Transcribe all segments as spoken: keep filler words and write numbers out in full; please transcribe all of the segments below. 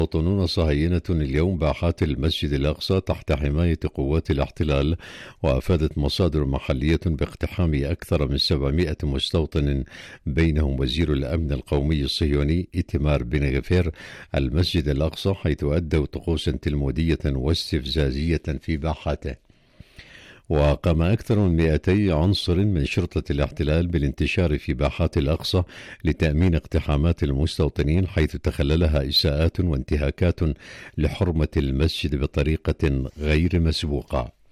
مواطنون صهاينة اليوم باحات المسجد الأقصى تحت حماية قوات الاحتلال، وأفادت مصادر محلية باقتحام أكثر من سبعمائة مستوطن بينهم وزير الأمن القومي الصهيوني إيتمار بن غفير المسجد الأقصى، حيث أدوا طقوسا تلمودية واستفزازية في باحاته. وقام أكثر من مئتي عنصر من شرطة الاحتلال بالانتشار في باحات الأقصى لتأمين اقتحامات المستوطنين، حيث تخللها إساءات وانتهاكات لحرمة المسجد بطريقة غير مسبوقة.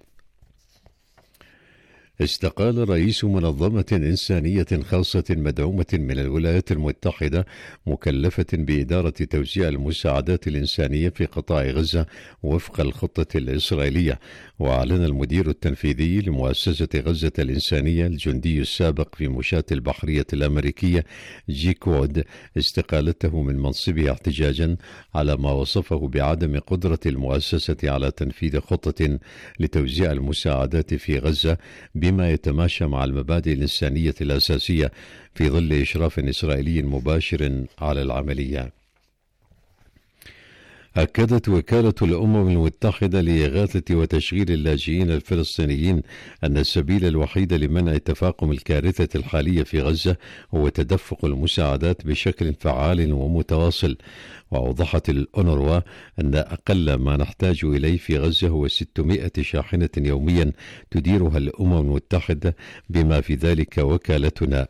استقال رئيس منظمة إنسانية خاصة مدعومة من الولايات المتحدة مكلفة بإدارة توزيع المساعدات الإنسانية في قطاع غزة وفق الخطة الإسرائيلية. وأعلن المدير التنفيذي لمؤسسة غزة الإنسانية الجندي السابق في مشاة البحرية الأمريكية جيك وود استقالته من منصبه احتجاجا على ما وصفه بعدم قدرة المؤسسة على تنفيذ خطة لتوزيع المساعدات في غزة بما يتماشى مع المبادئ الإنسانية الأساسية في ظل إشراف إسرائيلي مباشر على العملية. أكدت وكالة الأمم المتحدة لإغاثة وتشغيل اللاجئين الفلسطينيين أن السبيل الوحيد لمنع تفاقم الكارثة الحالية في غزة هو تدفق المساعدات بشكل فعال ومتواصل. وأوضحت الأونروا أن أقل ما نحتاج إليه في غزة هو ستمائة شاحنة يوميا تديرها الأمم المتحدة بما في ذلك وكالتنا.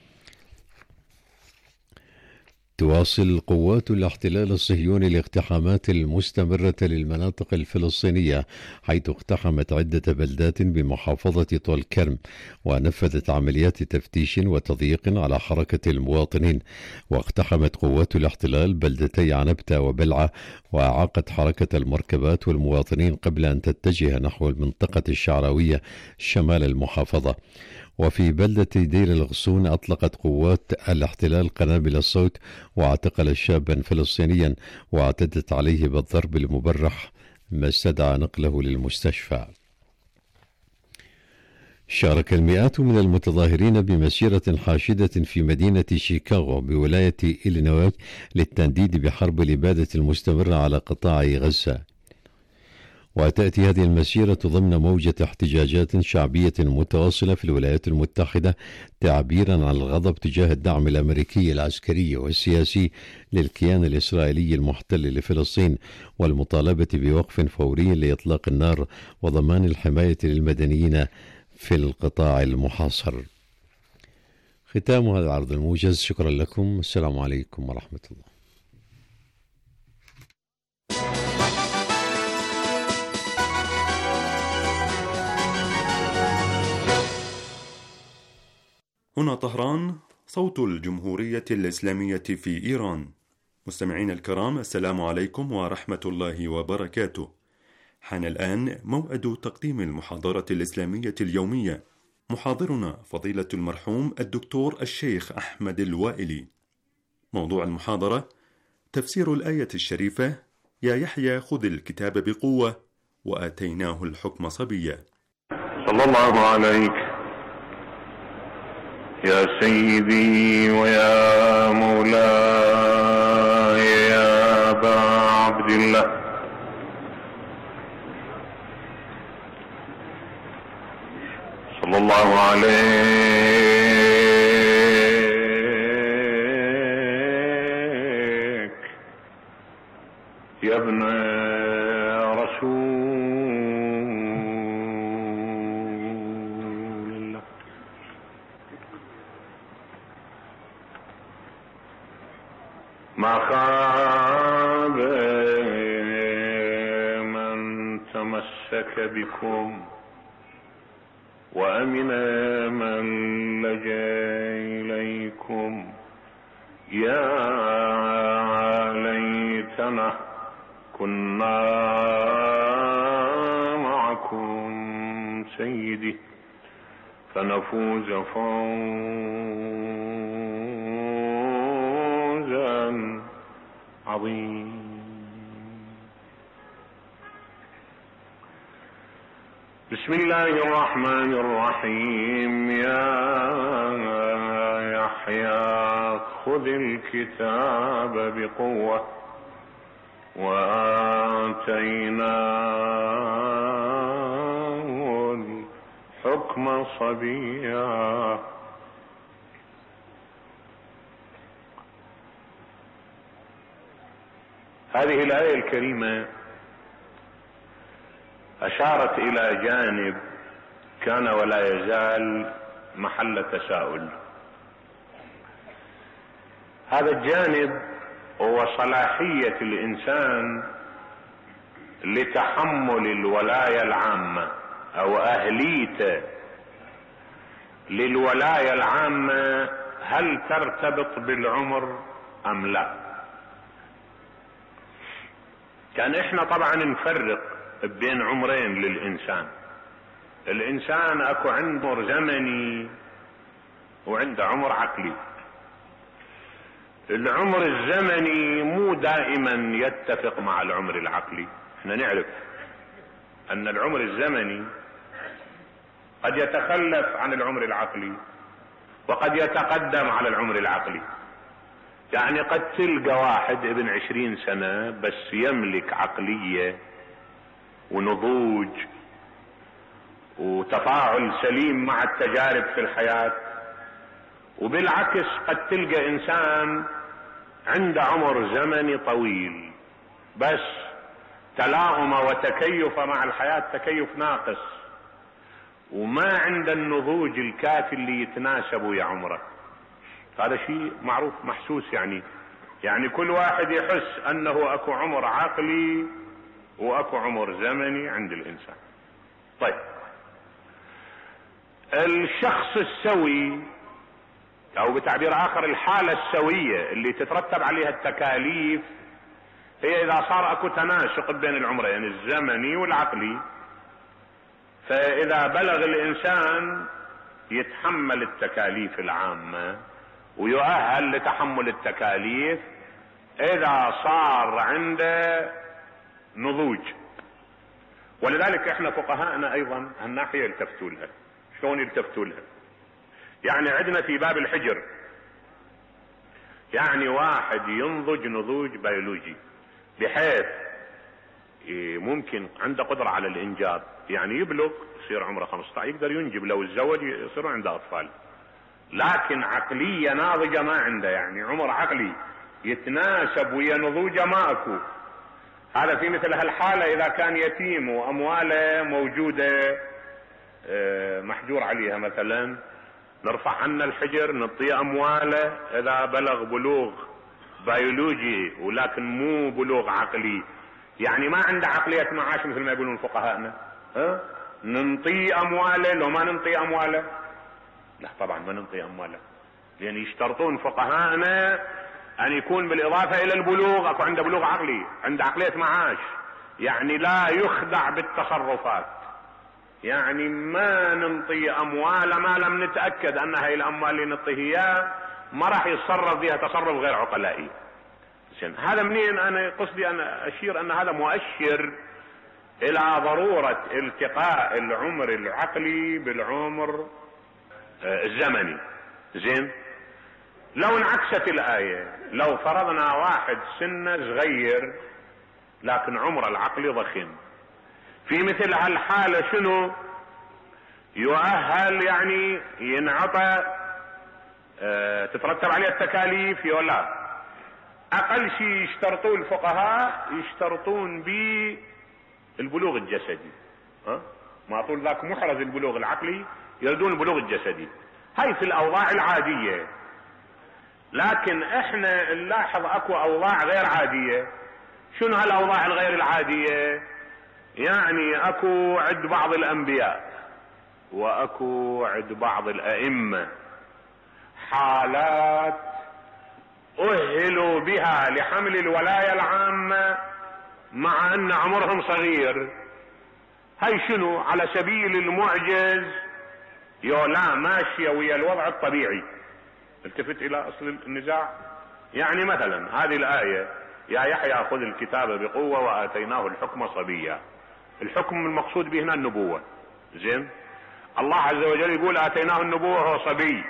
تواصل قوات الاحتلال الصهيوني الاقتحامات المستمرة للمناطق الفلسطينية، حيث اقتحمت عدة بلدات بمحافظة طول كرم، ونفذت عمليات تفتيش وتضييق على حركة المواطنين. واقتحمت قوات الاحتلال بلدتي عنبتة وبلعة، وأعاقت حركة المركبات والمواطنين قبل أن تتجه نحو المنطقة الشعراوية شمال المحافظة. وفي بلدة دير الغصون أطلقت قوات الاحتلال قنابل الصوت واعتقلت شابا فلسطينيا واعتدت عليه بالضرب المبرح، ما استدعى نقله للمستشفى. شارك المئات من المتظاهرين بمسيرة حاشدة في مدينة شيكاغو بولاية إلينوي للتنديد بحرب الإبادة المستمرة على قطاع غزة. وتأتي هذه المسيرة ضمن موجة احتجاجات شعبية متواصلة في الولايات المتحدة تعبيرا عن الغضب تجاه الدعم الأمريكي العسكري والسياسي للكيان الإسرائيلي المحتل لفلسطين، والمطالبة بوقف فوري لإطلاق النار وضمان الحماية للمدنيين في القطاع المحاصر. ختام هذا العرض الموجز. شكرا لكم. السلام عليكم ورحمة الله. هنا طهران، صوت الجمهورية الإسلامية في إيران. مستمعين الكرام، السلام عليكم ورحمة الله وبركاته. حان الآن موعد تقديم المحاضرة الإسلامية اليومية. محاضرنا فضيلة المرحوم الدكتور الشيخ أحمد الوائلي. موضوع المحاضرة: تفسير الآية الشريفة: يا يحيى خذ الكتاب بقوة وآتيناه الحكم صبيا. صلى الله عليك يا سيدي ويا مولاي يا أبا عبد الله، صلى الله عليك يا ابن رسول الله. ما خاب من تمسك بكم وأمن من لجأ إليكم. يا ليتنا كنا معكم سيدي فنفوز فوزا عظيما. بسم الله الرحمن الرحيم. يا يحيى خذ الكتاب بقوة وآتيناه الحكم صبيا. هذه الآية الكريمة أشارت إلى جانب كان ولا يزال محل تساؤل. هذا الجانب هو صلاحية الإنسان لتحمل الولاية العامة أو أهليته للولاية العامة، هل ترتبط بالعمر أم لا؟ كان احنا طبعا نفرق بين عمرين للإنسان. الإنسان أكو عنده عمر زمني وعنده عمر عقلي. العمر الزمني مو دائما يتفق مع العمر العقلي. احنا نعرف ان العمر الزمني قد يتخلف عن العمر العقلي وقد يتقدم على العمر العقلي. يعني قد تلقى واحد ابن عشرين سنة بس يملك عقلية ونضوج وتفاعل سليم مع التجارب في الحياة، وبالعكس قد تلقى انسان عنده عمر زمني طويل بس تلاؤم وتكيف مع الحياة تكيف ناقص، وما عنده النضوج الكافي اللي يتناسب ويا عمره. هذا شيء معروف محسوس. يعني يعني كل واحد يحس انه اكو عمر عقلي واكو عمر زمني عند الانسان. طيب، الشخص السوي او بتعبير اخر الحالة السوية اللي تترتب عليها التكاليف هي اذا صار اكو تناسق بين العمرين الزمني والعقلي. فاذا بلغ الانسان يتحمل التكاليف العامة ويؤهل لتحمل التكاليف اذا صار عنده نضوج. ولذلك احنا فقهاءنا ايضا هالناحية يلتفتوا لها. شلون يلتفتوا لها؟ يعني عندنا في باب الحجر يعني واحد ينضج نضوج بيولوجي بحيث ممكن عنده قدرة على الانجاب، يعني يبلغ يصير عمره خمسة عشر يقدر ينجب، لو الزوج يصير عنده اطفال. لكن عقلية ناضجة ما عنده، يعني عمر عقلي يتناسب ويا نضوجه ما اكو. هذا في مثل هالحالة اذا كان يتيم وامواله موجودة محجور عليها مثلا، نرفع عنه الحجر نعطيه امواله اذا بلغ بلوغ بيولوجي ولكن مو بلوغ عقلي، يعني ما عنده عقلية معاش مثل ما يقولون فقهاءنا. ها ننطيه امواله لو ما ننطيه امواله؟ لا طبعا ما ننطيه امواله، لان يشترطون فقهاءنا ان يكون بالاضافة الى البلوغ اكو عنده بلوغ عقلي، عنده عقلية معاش، يعني لا يخدع بالتصرفات. يعني ما ننطي اموال ما لم نتأكد ان هاي الاموال اللي نعطيه اياه ما راح يتصرف بها تصرف غير عقلائي. هذا منين انا قصدي انا اشير ان هذا مؤشر الى ضرورة التقاء العمر العقلي بالعمر الزمني. زين، لو انعكست الاية، لو فرضنا واحد سنه صغير لكن عمره العقلي ضخم، في مثل هالحالة شنو يؤهل؟ يعني ينعطى اه تترتب عليه التكاليف ولا اقل شيء يشترطون الفقهاء يشترطون بالبلوغ الجسدي. ها ما طول ذاك محرز البلوغ العقلي، يردون البلوغ الجسدي. هاي في الاوضاع العادية. لكن احنا نلاحظ اكو اوضاع غير عادية. شنو هالاوضاع الغير العادية؟ يعني اكو عند بعض الانبياء واكو عند بعض الائمة حالات اهلوا بها لحمل الولاية العامة مع ان عمرهم صغير. هاي شنو على سبيل المعجز يو لا ماشية ويا الوضع الطبيعي. التفت الى اصل النزاع. يعني مثلا هذه الاية يا يحيى خذ الكتاب بقوة واتيناه الحكم صبيا. الحكم المقصود به هنا النبوة. زين، الله عز وجل يقول اتيناه النبوة هو صبي،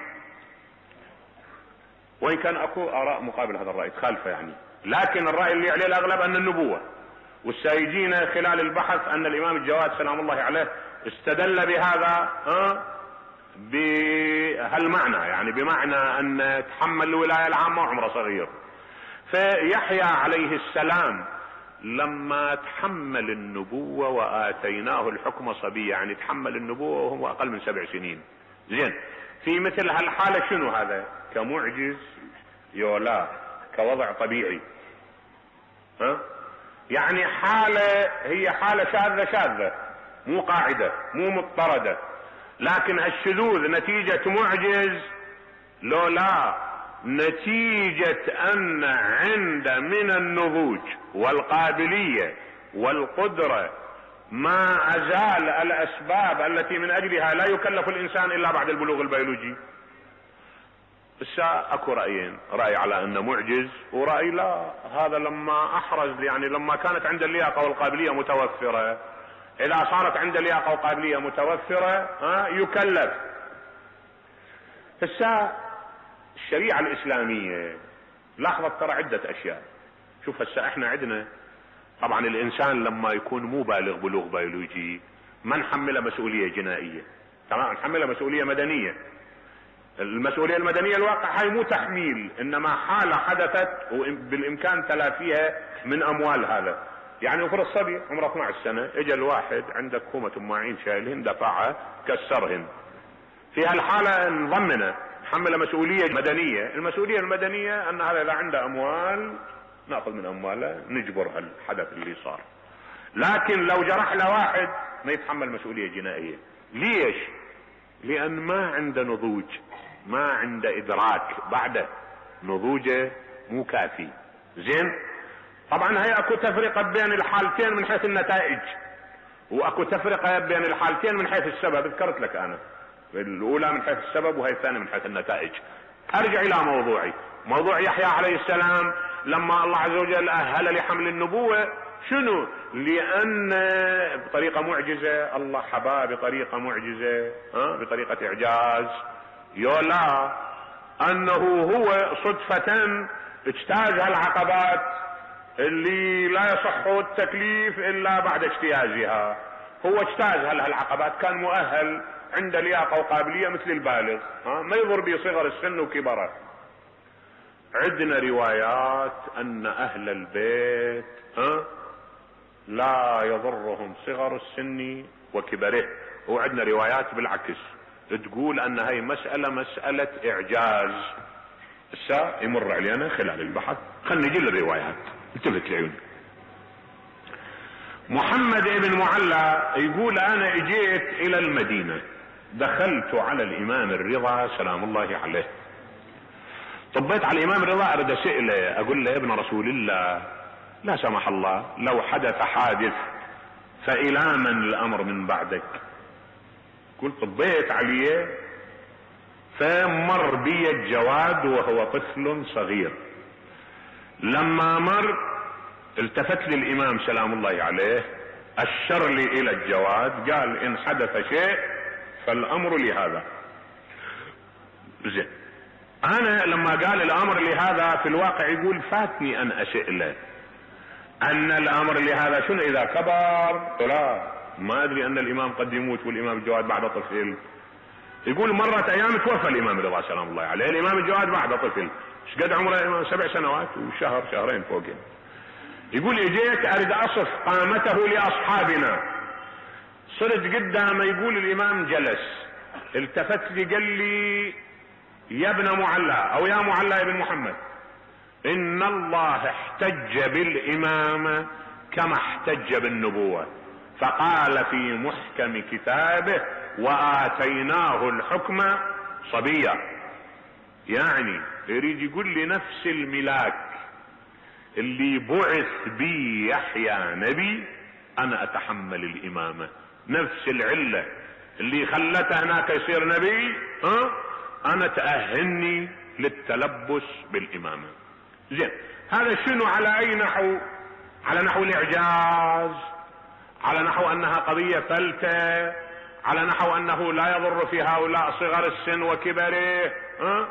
وان كان اكو اراء مقابل هذا الرأي تخالفه يعني، لكن الرأي اللي عليه الاغلب ان النبوة. والسيجينا خلال البحث ان الامام الجواد سلام الله عليه استدل بهذا ها بهالمعنى، يعني بمعنى ان تحمل الولاية العامة وعمره صغير. فيحيى عليه السلام لما تحمل النبوة وآتيناه الحكم صبيا، يعني تحمل النبوة وهو أقل من سبع سنين. زين، في مثل هالحالة شنو هذا؟ كمعجز يولا كوضع طبيعي، ها؟ يعني حالة هي حالة شاذة شاذة، مو قاعدة مو مضطردة، لكن هالشذوذ نتيجة معجز لو لا نتيجة ان عند من النضوج والقابلية والقدرة ما ازال الاسباب التي من اجلها لا يكلف الانسان الا بعد البلوغ البيولوجي. الساعة اكو رأيين، رأي على انه معجز ورأي لا، هذا لما احرز يعني لما كانت عند اللياقة والقابلية متوفرة، اذا صارت عند اللياقة والقابلية متوفرة ها يكلف. الساعة الشريعة الاسلامية لاحظت ترى عدة اشياء. شوف هسه احنا عندنا طبعا الانسان لما يكون مو بالغ بلوغ بيولوجي ما نحمله مسؤولية جنائية، تمام، نحمله مسؤولية مدنية. المسؤولية المدنية الواقع هاي مو تحميل، انما حالة حدثت وبالامكان تلافيها من اموال هذا. يعني افرض صبي عمره اثني عشر سنة اجى الواحد عندك كومة ماعين شايلهن دفعها كسرهن، في هالحالة نضمنه نحمله مسؤولية مدنية. المسؤولية المدنية ان هذا اذا عنده اموال ناخذ من امواله نجبر هالحدث اللي صار. لكن لو جرح له واحد ما يتحمل مسؤولية جنائية. ليش؟ لان ما عنده نضوج، ما عنده ادراك، بعده نضوجه مو كافي. زين، طبعا هي اكو تفرقة بين الحالتين من حيث النتائج، واكو تفرقة بين الحالتين من حيث السبب. ذكرت لك انا الاولى من حيث السبب وهي الثانية من حيث النتائج. ارجع الى موضوعي، موضوع يحيى عليه السلام لما الله عز وجل اهل لحمل النبوة. شنو؟ لان بطريقة معجزة الله حباه، بطريقة معجزة ها بطريقة اعجاز يولا انه هو صدفة اجتاز هالعقبات اللي لا يصح التكليف الا بعد اجتيازها. هو اجتاز هالعقبات، كان مؤهل عند لياقة وقابلية مثل البالغ، ها ما يضر به صغر السن وكبره. عندنا روايات ان اهل البيت ها لا يضرهم صغر السن وكبره، وعندنا روايات بالعكس تقول ان هاي مسألة مسألة اعجاز. هسه يمر علينا خلال البحث، خلينا نجي للروايات. التفت العيون. محمد ابن معلى يقول انا اجيت الى المدينة، دخلت على الامام الرضا سلام الله عليه، طبيت على الامام الرضا اريد اسأله اقول له يا ابن رسول الله لا سمح الله لو حدث حادث فإلى من الامر من بعدك؟ قلت طبيت عليه فمر بي الجواد وهو طفل صغير. لما مر التفت لي الامام سلام الله عليه اشر لي الى الجواد، قال ان حدث شيء فالامر لهذا. زين، انا لما قال الامر لهذا في الواقع يقول فاتني ان اسئله ان الامر لهذا شنو اذا كبر؟ لا ما ادري ان الامام قد يموت والامام الجواد بعد طفل. يقول مرت ايام توفى الامام الرضا سلام الله عليه، الامام الجواد بعد طفل. ايش قد عمره الامام؟ سبع سنوات وشهر شهرين فوقين. يقول اجيت اريد اصف قامته لاصحابنا، صرت قدامه يقول الامام جلس، التفت لي قال لي يا ابن معلى او يا معلى ابن محمد ان الله احتج بالامامة كما احتج بالنبوة، فقال في محكم كتابه واتيناه الحكم صبيا. يعني يريد يقول لي نفس الملاك اللي بعث بي يحيى نبي انا اتحمل الامامة، نفس العلة اللي خلته هناك يصير نبي ها انا تأهلني للتلبس بالامامة. زين، هذا شنو على اي نحو؟ على نحو الاعجاز، على نحو انها قضية فلتة، على نحو انه لا يضر في هؤلاء صغر السن وكبره. ها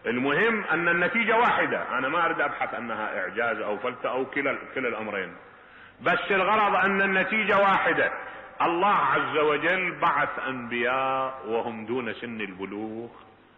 المهم ان النتيجة واحدة، انا ما اريد ابحث انها اعجاز او فلتة او كلا كلا الامرين. بس الغرض ان النتيجة واحدة. الله عز وجل بعث انبياء وهم دون سن البلوغ،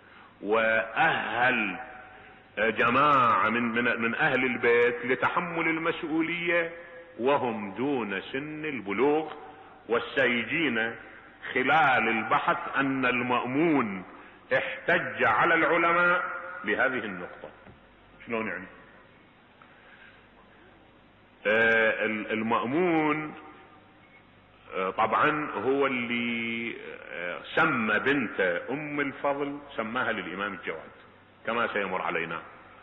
واهل جماعة من, من, من اهل البيت لتحمل المسؤولية وهم دون سن البلوغ. والسيجين خلال البحث ان المأمون احتج على العلماء بهذه النقطة. شلون يعني؟ آه المأمون آه طبعا هو اللي آه سمى بنت ام الفضل، سماها للامام الجواد كما سيمر علينا.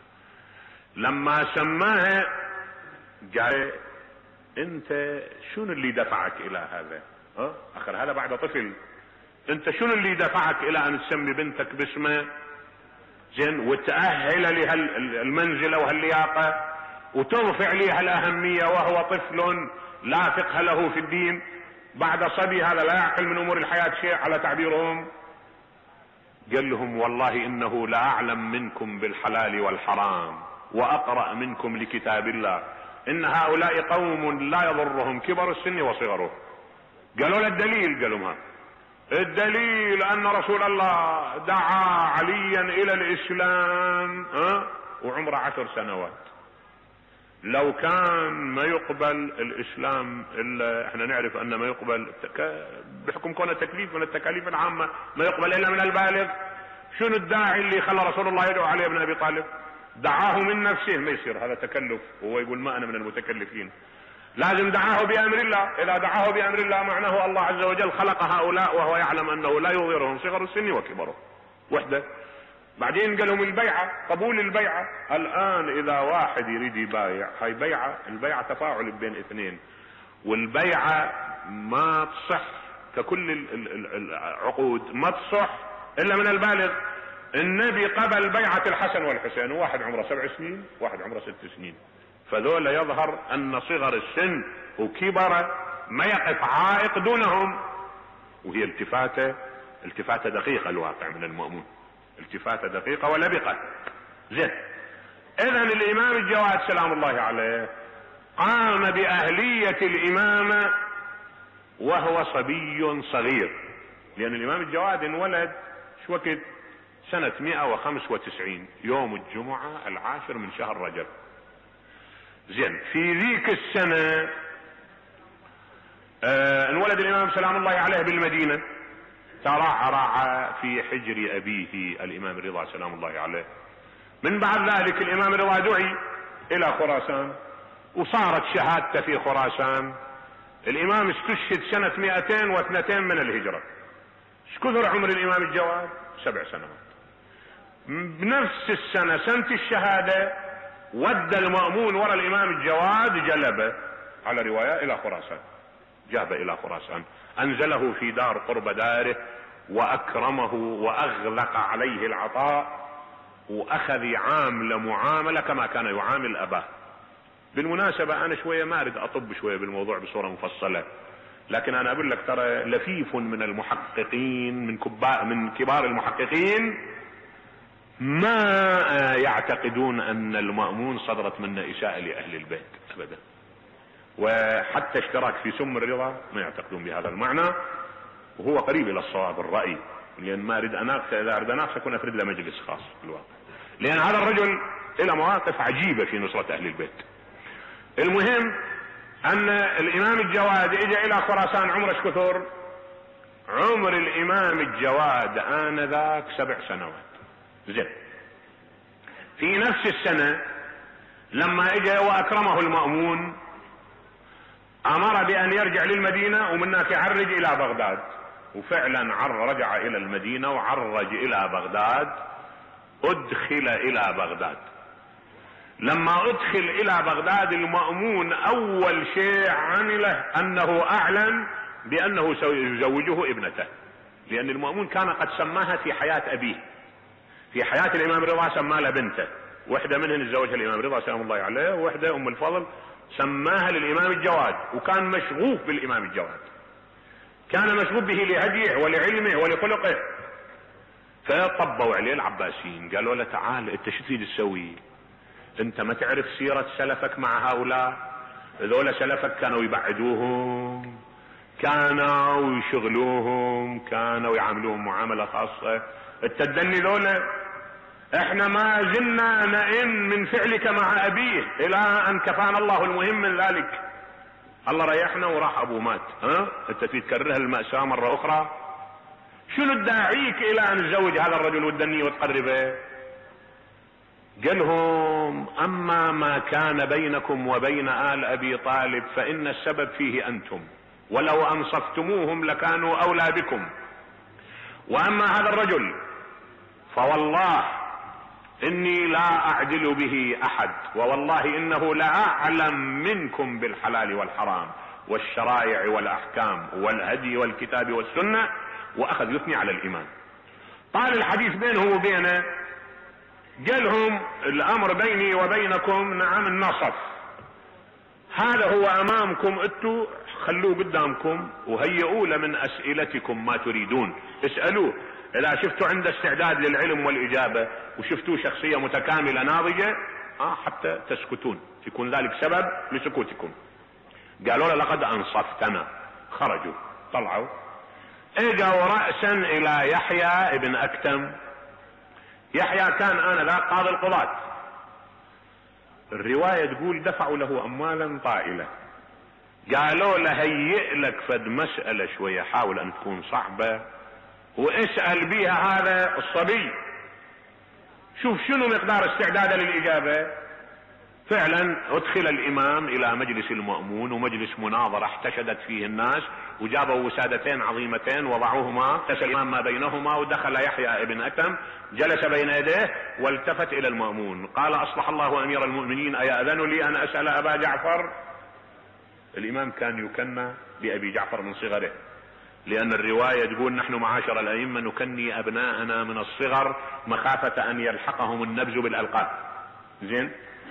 لما سماها قال انت شنو اللي دفعك الى هذا؟ ها اخر هذا بعد طفل، انت شنو اللي دفعك الى ان تسمي بنتك باسمه؟ زين، وتأهل لها المنزلة وهاللياقة وترفع لها الأهمية وهو طفل لا فقه له في الدين بعد صبي، هذا لا يعقل من أمور الحياة شيء على تعبيرهم. قال لهم والله إنه لا أعلم منكم بالحلال والحرام وأقرأ منكم لكتاب الله، إن هؤلاء قوم لا يضرهم كبر السن وصغره. قالوا له الدليل؟ قالوا ما الدليل ان رسول الله دعا عليا الى الاسلام ها وعمره عشر سنوات. لو كان ما يقبل الاسلام الا احنا نعرف ان ما يقبل بحكم كونه تكليف من التكاليف العامه ما يقبل الا من البالغ. شنو الداعي اللي خلى رسول الله يدعو علي بن ابي طالب؟ دعاه من نفسه، ما يصير هذا تكلف وهو يقول ما انا من المتكلفين. لازم دعاه بامر الله، اذا دعاه بامر الله معناه الله عز وجل خلق هؤلاء وهو يعلم انه لا يضيرهم صغر السن وكبره. وحده. بعدين قال لهم البيعة، قبول البيعة. الان اذا واحد يريد يبايع، هاي بيعة، البيعة تفاعل بين اثنين، والبيعة ما تصح ككل العقود ما تصح الا من البالغ. النبي قبل بيعة الحسن والحسين، وواحد عمره سبع سنين واحد عمره ست سنين، فذول يظهر ان صغر السن وكبر ما يقف عائق دونهم، وهي التفاتة التفاتة دقيقة الواقع من المأمون، التفاتة دقيقة ولبقة. زين، اذا الامام الجواد سلام الله عليه قام باهلية الامامة وهو صبي صغير، لان الامام الجواد انولد شو وقت؟ سنة مئة وخمسة وتسعين يوم الجمعة العاشر من شهر رجب. زين، في ذيك السنة آه انولد الامام سلام الله عليه بالمدينة، ترعرع في حجر ابيه الامام الرضا سلام الله عليه. من بعد ذلك الامام الرضا دعي الى خراسان وصارت شهادته في خراسان. الامام استشهد سنة مئتين واثنتين من الهجرة. ايش كثر عمر الامام الجواد؟ سبع سنوات. بنفس السنة سنة الشهادة ودى المأمون وراء الامام الجواد جلبه على رواية الى خراسان، جابه الى خراسان، انزله في دار قرب داره واكرمه واغلق عليه العطاء واخذ عامل معاملة كما كان يعامل اباه. بالمناسبة انا شوية ما اريد اطب شوية بالموضوع بصورة مفصلة، لكن انا اقول لك ترى لفيف من المحققين من كبار من كبار المحققين ما يعتقدون ان المأمون صدرت منه اساءة لاهل البيت ابدا، وحتى اشتراك في سم الرضا ما يعتقدون بهذا المعنى، وهو قريب الى الصواب الرأي، لان ما اريد اناقشه، اذا اريد اناقشه اكون افرد له مجلس خاص في الواقع، لان هذا الرجل له مواقف عجيبة في نصرة اهل البيت. المهم ان الامام الجواد اجى الى خراسان عمره ايش كثر؟ عمر الامام الجواد انذاك سبع سنوات. زين، في نفس السنة لما اجى واكرمه المأمون امر بان يرجع للمدينة ومن هناك يعرج الى بغداد، وفعلا رجع الى المدينة وعرج الى بغداد، ادخل الى بغداد. لما ادخل الى بغداد المأمون اول شيء عمله انه اعلن بانه سيزوجه ابنته، لان المأمون كان قد سماها في حياة ابيه، في حياة الامام الرضا سمى له بنته، واحدة منهن تزوجها الامام الرضا سلام الله عليه، وواحدة ام الفضل سماها للامام الجواد، وكان مشغوف بالامام الجواد، كان مشغوف به لهديه ولعلمه ولخلقه. فطبوا عليه العباسيين قالوا له تعال انت شو تريد تسوي؟ انت ما تعرف سيرة سلفك مع هؤلاء؟ ذولا سلفك كانوا يبعدوهم، كانوا يشغلوهم، كانوا يعاملوهم معاملة خاصة. التدني ذولا احنا ما زلنا نئن من فعلك مع ابيه الى ان كفانا الله المهم من ذلك. الله ريحنا وراح ابوه مات، ها انت تكررها المأساة مرة اخرى؟ شنو تداعيك الى ان تزوج هذا الرجل وتدنيه وتقربه؟ قالهم اما ما كان بينكم وبين آل ابي طالب فان السبب فيه انتم، ولو انصفتموهم لكانوا اولى بكم. واما هذا الرجل فوالله اني لا اعدل به احد، ووالله انه لاعلم منكم بالحلال والحرام والشرائع والاحكام والهدي والكتاب والسنة. واخذ يثني على الامام. طال الحديث بينه وبينه، قالهم الامر بيني وبينكم نعم النصف، هذا هو امامكم، انتوا خلوه قدامكم وهيئوا له من اسئلتكم ما تريدون، اسألوه اذا شفتوا عنده استعداد للعلم والاجابة وشفتوا شخصية متكاملة ناضجة آه حتى تسكتون، يكون ذلك سبب لسكوتكم. قالوا له لقد انصفتنا. خرجوا طلعوا اجوا رأسا الى يحيى ابن اكتم. يحيى كان آنذاك قاضي القضاة. الرواية تقول دفعوا له اموالا طائلة. قالوا له هيئ لك فد مسألة شوية حاول ان تكون صعبة واسأل بيها هذا الصبي، شوف شنو مقدار استعداده للإجابة. فعلا ادخل الامام الى مجلس المأمون، ومجلس مناظرة احتشدت فيه الناس، وجابوا وسادتين عظيمتين وضعوهما، تسل الامام ما بينهما، ودخل يحيى ابن اكتم جلس بين يديه والتفت الى المأمون قال اصلح الله امير المؤمنين ايأذن لي ان اسأل ابا جعفر؟ الامام كان يكنى بابي جعفر من صغره، لان الرواية تقول نحن معاشر الائمة نكني ابناءنا من الصغر مخافة ان يلحقهم النبز بالالقاب. زين،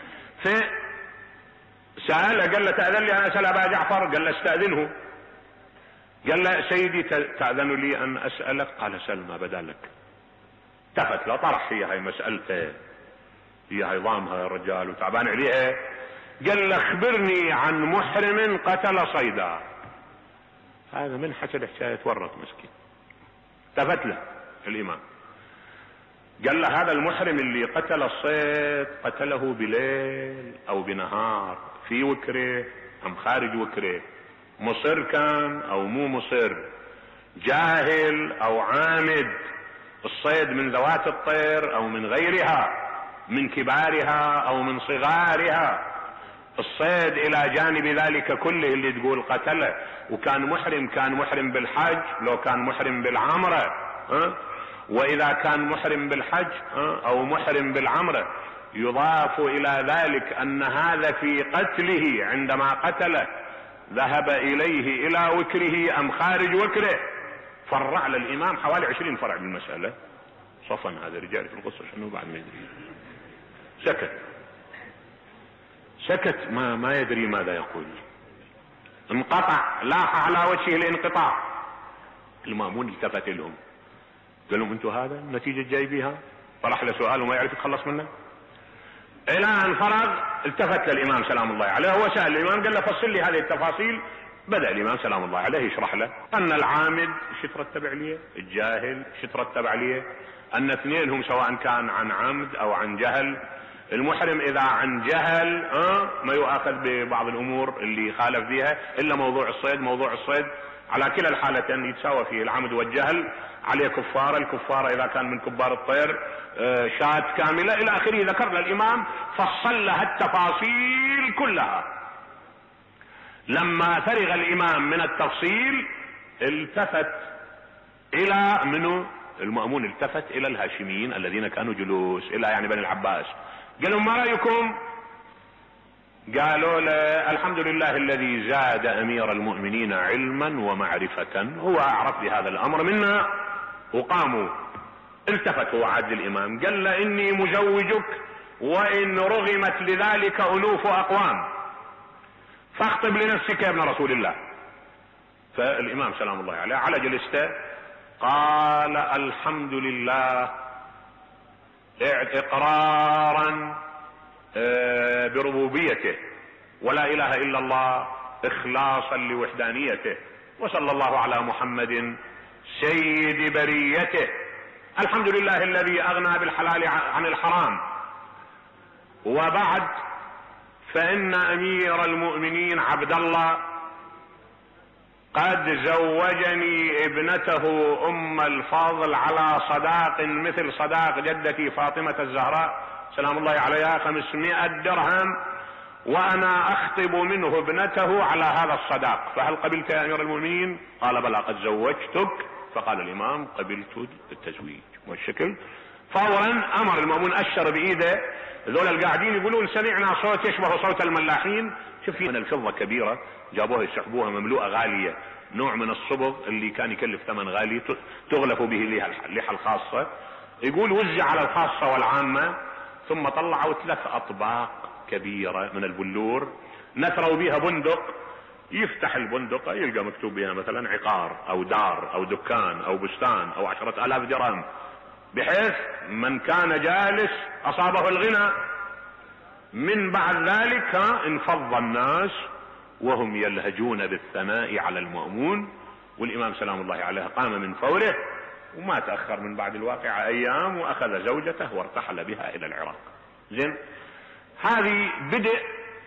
فسأل قال له تأذن لي ان اسأل ابا جعفر؟ قال له استأذنه. قال له سيدي تأذن لي ان اسألك؟ قال سل ما بدا لك. التفت له طرح هي هاي مسألته، هي هاي ضامها يا رجال وتعبان عليها. قال له اخبرني عن محرم قتل صيدا. هذا من حسب حكاية ورط مسكين. التفت له الامام قال له هذا المحرم اللي قتل الصيد قتله بليل او بنهار، في وكره ام خارج وكره، مصر كان او مو مصر، جاهل او عامد، الصيد من ذوات الطير او من غيرها، من كبارها او من صغارها، الصيد الى جانب ذلك كله اللي تقول قتله. وكان محرم، كان محرم بالحج، لو كان محرم بالعمرة ها؟ واذا كان محرم بالحج او محرم بالعمرة يضاف الى ذلك ان هذا في قتله عندما قتله ذهب اليه الى وكره ام خارج وكره. فرع للامام حوالي عشرين فرع بالمسألة. صفن هذا رجال في القصة شنو بعد ما يدري. سكت سكت ما ما يدري ماذا يقول. انقطع، لاح على وجهه الانقطاع. المأمون التفت لهم قال لهم انتوا هذا النتيجة جاي بيها؟ طرح له سؤال وما يعرف يتخلص منه. الى ان فرغ التفت للامام سلام الله عليه، هو سأل الامام قال له فصل لي هذه التفاصيل. بدأ الامام سلام الله عليه يشرح له ان العامد شو يترتب عليه، الجاهل شو يترتب عليه، ان اثنينهم سواء كان عن عمد او عن جهل. المحرم اذا عن جهل اه ما يؤاخذ ببعض الامور اللي خالف فيها الا موضوع الصيد. موضوع الصيد على كلا الحالتين يتساوى فيه العمد والجهل، عليه كفارة. الكفارة اذا كان من كبار الطير آه شاة كاملة الى اخره. ذكر الامام فصل لها التفاصيل كلها. لما فرغ الامام من التفصيل التفت الى منه المأمون، التفت الى الهاشميين الذين كانوا جلوس، الى يعني بني العباس. قال لهم ما رأيكم؟ قالوا له الحمد لله الذي زاد امير المؤمنين علما ومعرفة، هو اعرف بهذا الامر منا. وقاموا. التفت هو عاد الامام قال له اني مزوجك وان رغمت لذلك الوف اقوام فاخطب لنفسك يا ابن رسول الله. فالامام سلام الله عليه على جلسته قال الحمد لله اقرارا بربوبيته ولا اله الا الله اخلاصا لوحدانيته. وصلى الله على محمد سيد بريته. الحمد لله الذي اغنى بالحلال عن الحرام. وبعد، فان امير المؤمنين عبد الله قد زوجني ابنته ام الفضل على صداق مثل صداق جدتي فاطمة الزهراء سلام الله عليها خمسمائة درهم، وانا اخطب منه ابنته على هذا الصداق، فهل قبلت يا امير المؤمنين؟ قال بلى قد زوجتك. فقال الامام قبلت التزويج. والشكل فورا امر المأمون اشر بايده. ذول القاعدين يقولون سمعنا صوت يشبه صوت الملاحين. شوف من الفضة كبيرة جابوها يسحبوها مملوءة غالية، نوع من الصبغ اللي كان يكلف ثمن غالي تغلف به اللحى الخاصة. يقول وزع على الخاصة والعامة، ثم طلعوا ثلاث اطباق كبيرة من البلور نثروا بها بندق. يفتح البندقة يلقى مكتوب بها مثلا عقار او دار او دكان او بستان او عشرة الاف درهم، بحيث من كان جالس اصابه الغنى. من بعد ذلك انفض الناس وهم يلهجون بالثناء على المأمون، والامام سلام الله عليه قام من فوره وما تأخر من بعد الواقعة ايام واخذ زوجته وارتحل بها الى العراق. زين، هذه بدء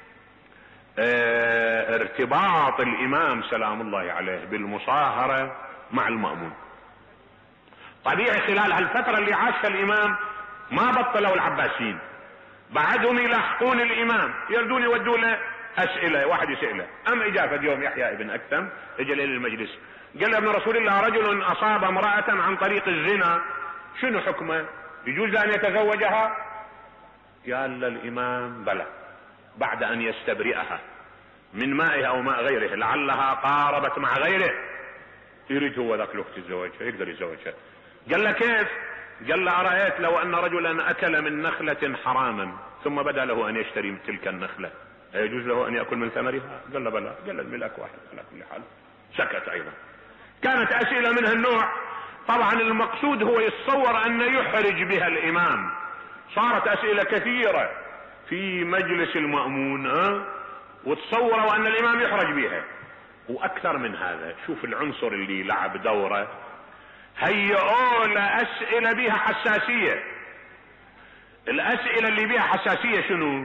اه ارتباط الامام سلام الله عليه بالمصاهرة مع المأمون. طبيعي خلال هالفترة اللي عاشها الامام ما بطلوا العباسيين، بعدهم يلاحقون الامام يردون يودوا له اسئلة. واحد يسأله ام اجابة يوم يحيى ابن اكثم اجى الى المجلس قال ابن رسول الله رجل اصاب امرأة عن طريق الزنا شنو حكمه؟ يجوز ان يتزوجها؟ قال الامام بلى، بعد ان يستبرئها من مائها او ماء غيره، لعلها قاربت مع غيره يريد هو ذاك الوقت يتزوجها، يقدر يتزوجها. قال له كيف؟ قال له ارايت لو ان رجلا اكل من نخلة حراما ثم بدا له ان يشتري من تلك النخلة يجوز له ان ياكل من ثمرها؟ قال له بلى. قال الملك واحد على كل حال. سكت ايضا. كانت اسئلة من هالنوع. طبعا المقصود هو يتصور ان يحرج بها الامام. صارت اسئلة كثيرة في مجلس المأمون أه؟ وتصوروا ان الامام يحرج بها. واكثر من هذا، شوف العنصر اللي لعب دوره، هيئوا لأسئلة بها حساسية. الاسئلة اللي بها حساسية شنو؟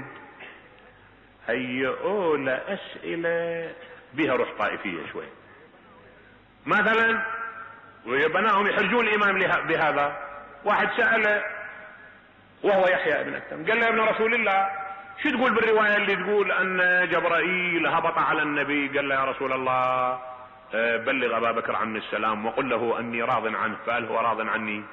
هيئوا لأسئلة بها روح طائفية شوي. مثلا ويبناهم يحرجون الامام بهذا. واحد سأله وهو يحيى ابن اكثم قال له يا ابن رسول الله شو تقول بالرواية اللي تقول ان جبرائيل هبط على النبي؟ قال له يا رسول الله بلغ ابا بكر عني السلام وقل له اني راض عنه، فهل هو راض عني؟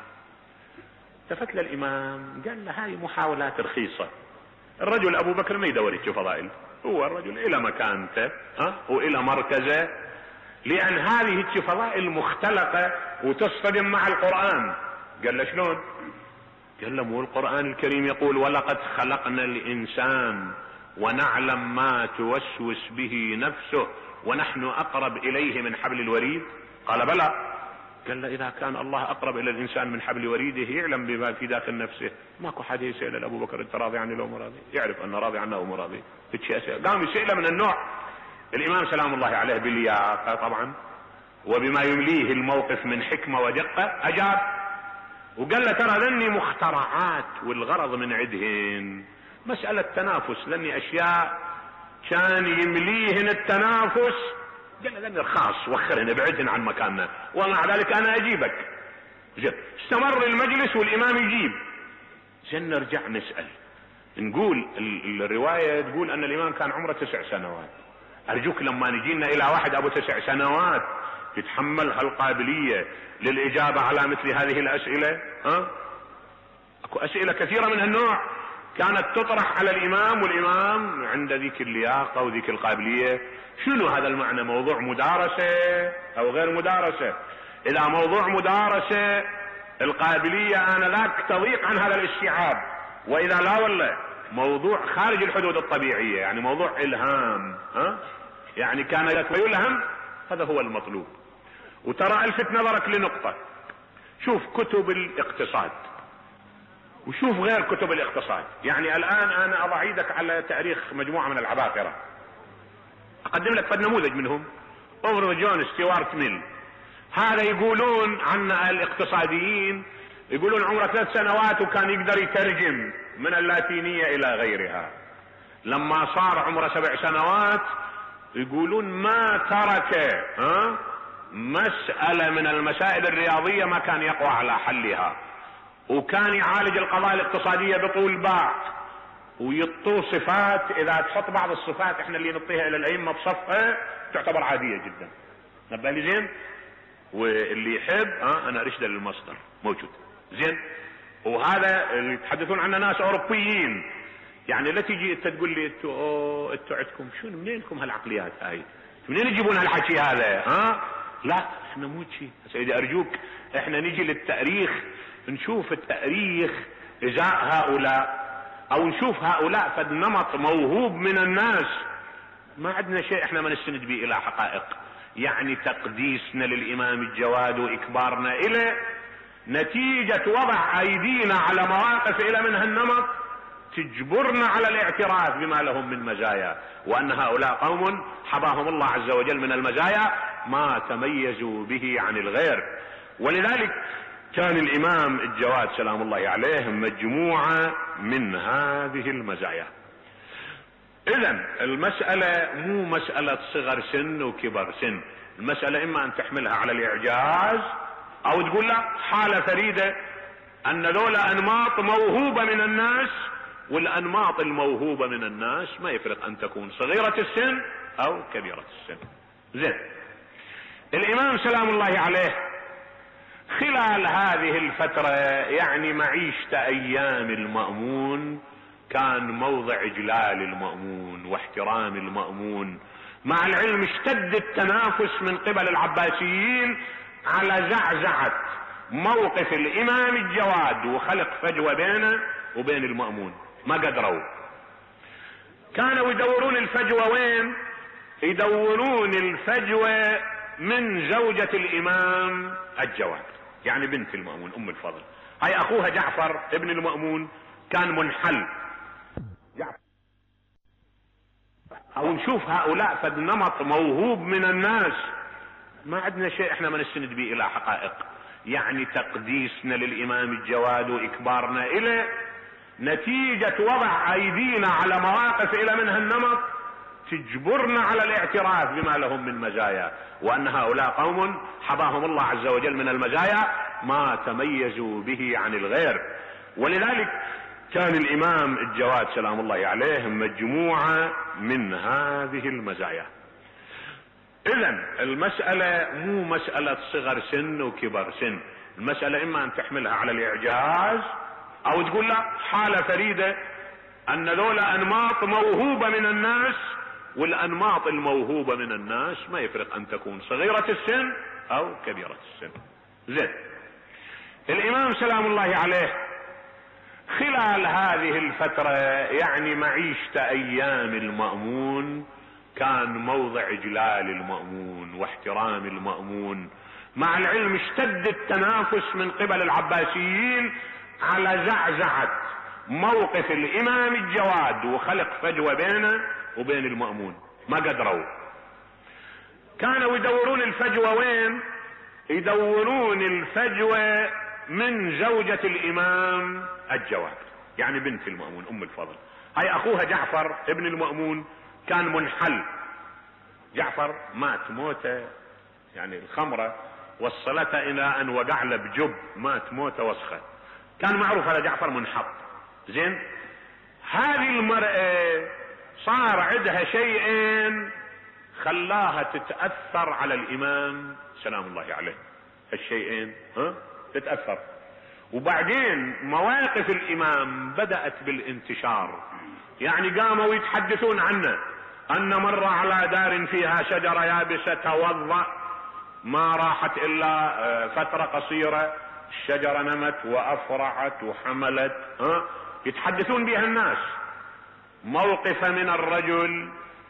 التفت للامام قال له هاي محاولات رخيصة. الرجل ابو بكر ما يدور يشوف فضائل، هو الرجل الى مكانته ها والى مركزه، لان هذه فضائل مختلقة وتصطدم مع القرآن. قال له شلون؟ قال له مو القرآن الكريم يقول ولقد خلقنا الانسان ونعلم ما توسوس به نفسه ونحن اقرب اليه من حبل الوريد؟ قال بلى. قال له اذا كان الله اقرب الى الانسان من حبل وريده يعلم بما في داخل نفسه، ماكو حد يسأل ابو بكر انت راضي عني لو مو راضي؟ يعرف انه راضي عنه او مو راضي. قام يسأله من النوع. الامام سلام الله عليه باللياقة طبعا وبما يمليه الموقف من حكمة ودقة اجاب وقال له ترى ذني مخترعات والغرض من عدهن مسألة تنافس، لاني اشياء كان يمليهن التنافس. قال له ذني رخاص وخرهن ابعدهن عن مكاننا ومع ذلك انا اجيبك. زين، استمر المجلس والامام يجيب. زين نرجع نسأل نقول الرواية تقول ان الامام كان عمره تسع سنوات. ارجوك لما نجينا الى واحد ابو تسع سنوات يتحمل هالقابلية للاجابة على مثل هذه الاسئلة ها؟ اكو اسئلة كثيرة من هالنوع كانت تطرح على الامام والامام عند ذيك اللياقة وذيك القابلية. شنو هذا المعنى؟ موضوع مدارسة او غير مدارسة؟ اذا موضوع مدارسة القابلية انذاك تضيق عن هذا الاستيعاب، واذا لا والله موضوع خارج الحدود الطبيعية يعني موضوع الهام ها؟ يعني كان يلهم، هذا هو المطلوب. وترى الفت نظرك لنقطة، شوف كتب الاقتصاد وشوف غير كتب الاقتصاد. يعني الان انا اضع ايدك على تاريخ مجموعة من العباقرة اقدم لك فد نموذج منهم. افرض جون ستيوارت ميل، هذا يقولون عن الاقتصاديين يقولون عمره ثلاث سنوات وكان يقدر يترجم من اللاتينية الى غيرها. لما صار عمره سبع سنوات يقولون ما ترك ها مسألة من المسائل الرياضية ما كان يقوى على حلها، وكان يعالج القضايا الاقتصادية بطول باع، ويطوا صفات اذا تحط بعض الصفات احنا اللي نعطيها الى الائمة بصفها تعتبر عادية جدا. نبه لي زين؟ واللي يحب ها انا ارشده للمصدر موجود زين. وهذا اللي يتحدثون عنه ناس اوروبيين، يعني لا تيجي انت تقول لي انتوا انتوا عندكم شنو منين لكم هالعقليات هاي؟ منين يجيبون هالحكي هذا؟ ها لا احنا مو شيء سيدي ارجوك، احنا نجي للتاريخ نشوف التاريخ ازاء هؤلاء، او نشوف هؤلاء فد نمط موهوب من الناس. ما عندنا شيء احنا ما نستند به الى حقائق، يعني تقديسنا للامام الجواد واكبارنا اليه نتيجة وضع ايدينا على مواقف الى من هالنمط تجبرنا على الاعتراف بما لهم من مزايا، وان هؤلاء قوم حباهم الله عز وجل من المزايا ما تميزوا به عن الغير. ولذلك كان الامام الجواد سلام الله عليه مجموعة من هذه المزايا. اذن المسألة مو مسألة صغر سن وكبر سن، المسألة اما ان تحملها على الاعجاز او تقول لا حالة فريدة ان ذولا انماط موهوبة من الناس، والانماط الموهوبة من الناس ما يفرق ان تكون صغيرة السن او كبيرة السن. زين، الامام سلام الله عليه خلال هذه الفترة يعني معيشة ايام المأمون كان موضع اجلال المأمون واحترام المأمون، مع العلم اشتد التنافس من قبل العباسيين على زعزعة موقف الامام الجواد وخلق فجوة بينه وبين المأمون، ما قدروا. كانوا يدورون الفجوة وين؟ يدورون الفجوة من زوجة الامام الجواد، يعني بنت المأمون ام الفضل، هاي اخوها جعفر ابن المأمون كان منحل. جعفر او نشوف هؤلاء فد نمط موهوب من الناس، ما عندنا شيء احنا ما نستند به الى حقائق، يعني تقديسنا للامام الجواد واكبارنا اليه نتيجة وضع ايدينا على مواقف الى من هالنمط تجبرنا على الاعتراف بما لهم من مزايا، وان هؤلاء قوم حباهم الله عز وجل من المزايا ما تميزوا به عن الغير. ولذلك كان الامام الجواد سلام الله عليه مجموعة من هذه المزايا. اذن المسألة مو مسألة صغر سن وكبر سن، المسألة اما ان تحملها على الاعجاز او تقول لا حالة فريدة ان ذولا انماط موهوبة من الناس، والانماط الموهوبة من الناس ما يفرق ان تكون صغيرة السن او كبيرة السن. زين، الامام سلام الله عليه خلال هذه الفترة يعني معيشة ايام المأمون كان موضع اجلال المأمون واحترام المأمون، مع العلم اشتد التنافس من قبل العباسيين على زعزعة موقف الامام الجواد وخلق فجوة بينه وبين المأمون، ما قدروا. كانوا يدورون الفجوة وين؟ يدورون الفجوة من زوجة الامام الجواد، يعني بنت المأمون ام الفضل، هاي اخوها جعفر ابن المأمون كان منحل. جعفر مات موته يعني الخمرة وصلته الى ان وقع له بجب، مات موته وسخة، كان معروف هذا جعفر منحط. زين، هذه المرأة صار عندها شيئين خلاها تتأثر على الامام سلام الله عليه، الشيئين ها تتأثر، وبعدين مواقف الامام بدأت بالانتشار، يعني قاموا يتحدثون عنه ان مر على دار فيها شجرة يابسة توضأ ما راحت الا فترة قصيرة الشجرة نمت وافرعت وحملت، ها يتحدثون بها الناس. موقف من الرجل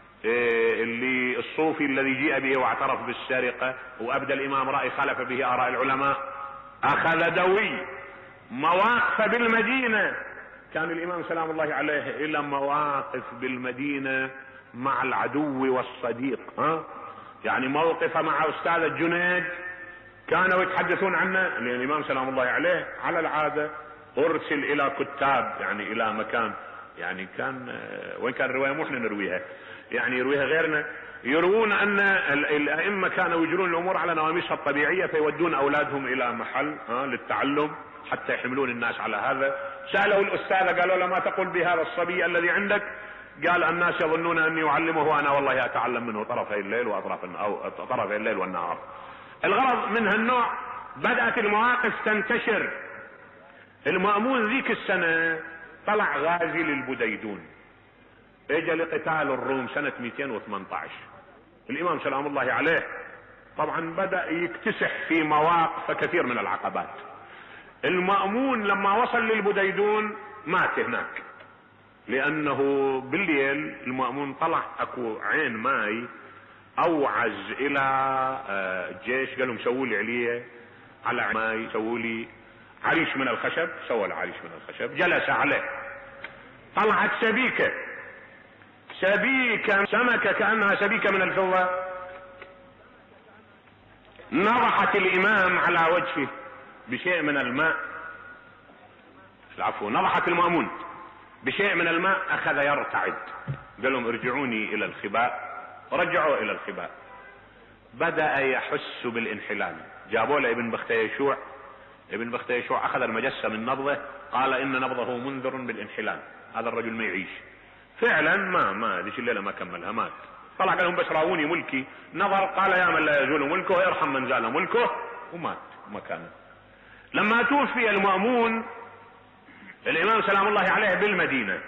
اللي الصوفي الذي جيء به واعترف بالسرقة وابدى الامام رأي خالف به اراء العلماء، اخذ دوي. مواقف بالمدينة، كان الامام سلام الله عليه الى مواقف بالمدينة مع العدو والصديق. ها يعني موقفه مع استاذ الجنيد كانوا يتحدثون عنه، لان الامام سلام الله عليه على العاده ارسل الى كتاب، يعني الى مكان، يعني كان وين كان الروايه مو احنا نرويها، يعني يرويها غيرنا، يروون ان الائمه كانوا يجرون الامور على نواميسها الطبيعيه، فيودون اولادهم الى محل ها للتعلم حتى يحملون الناس على هذا. سالوا الاستاذه قالوا له ما تقول بهذا الصبي الذي عندك؟ قال الناس يظنون اني اعلمه وانا والله اتعلم منه طرفي الليل واطراف او طرفي الليل والنهار. الغرض من هالنوع بدات المواقف تنتشر. المأمون ذيك السنه طلع غازي للبديدون، اجى لقتال الروم سنه مئتين وثمانية عشر. الامام سلام الله عليه طبعا بدأ يكتسح في مواقف كثير من العقبات. المأمون لما وصل للبديدون مات هناك، لانه بالليل المأمون طلع اكو عين ماي اوعز الى الجيش، قالوا سووا لي عليه على ماي، سووا لي عريش من الخشب، سووا العريش من الخشب، جلس عليه. طلعت سبيكه سبيكه سمكه كانها سبيكه من الفضه، نضحت الامام على وجهه بشيء من الماء، العفو نضحت المأمون بشيء من الماء، اخذ يرتعد، قال لهم ارجعوني الى الخباء، رجعوا الى الخباء. بدأ يحس بالانحلال، جابوا له ابن بختيشوع، ابن بختيشوع اخذ المجسة من نبضه، قال ان نبضه منذر بالانحلال، هذا الرجل ما يعيش. فعلا ما ما ذيك الليلة ما كملها، مات. طلع قال لهم بس راوني ملكي، نظر قال يا من لا يزول ملكه يرحم من زال ملكه، ومات مكانه. لما توفي المأمون الامام سلام الله عليه بالمدينة،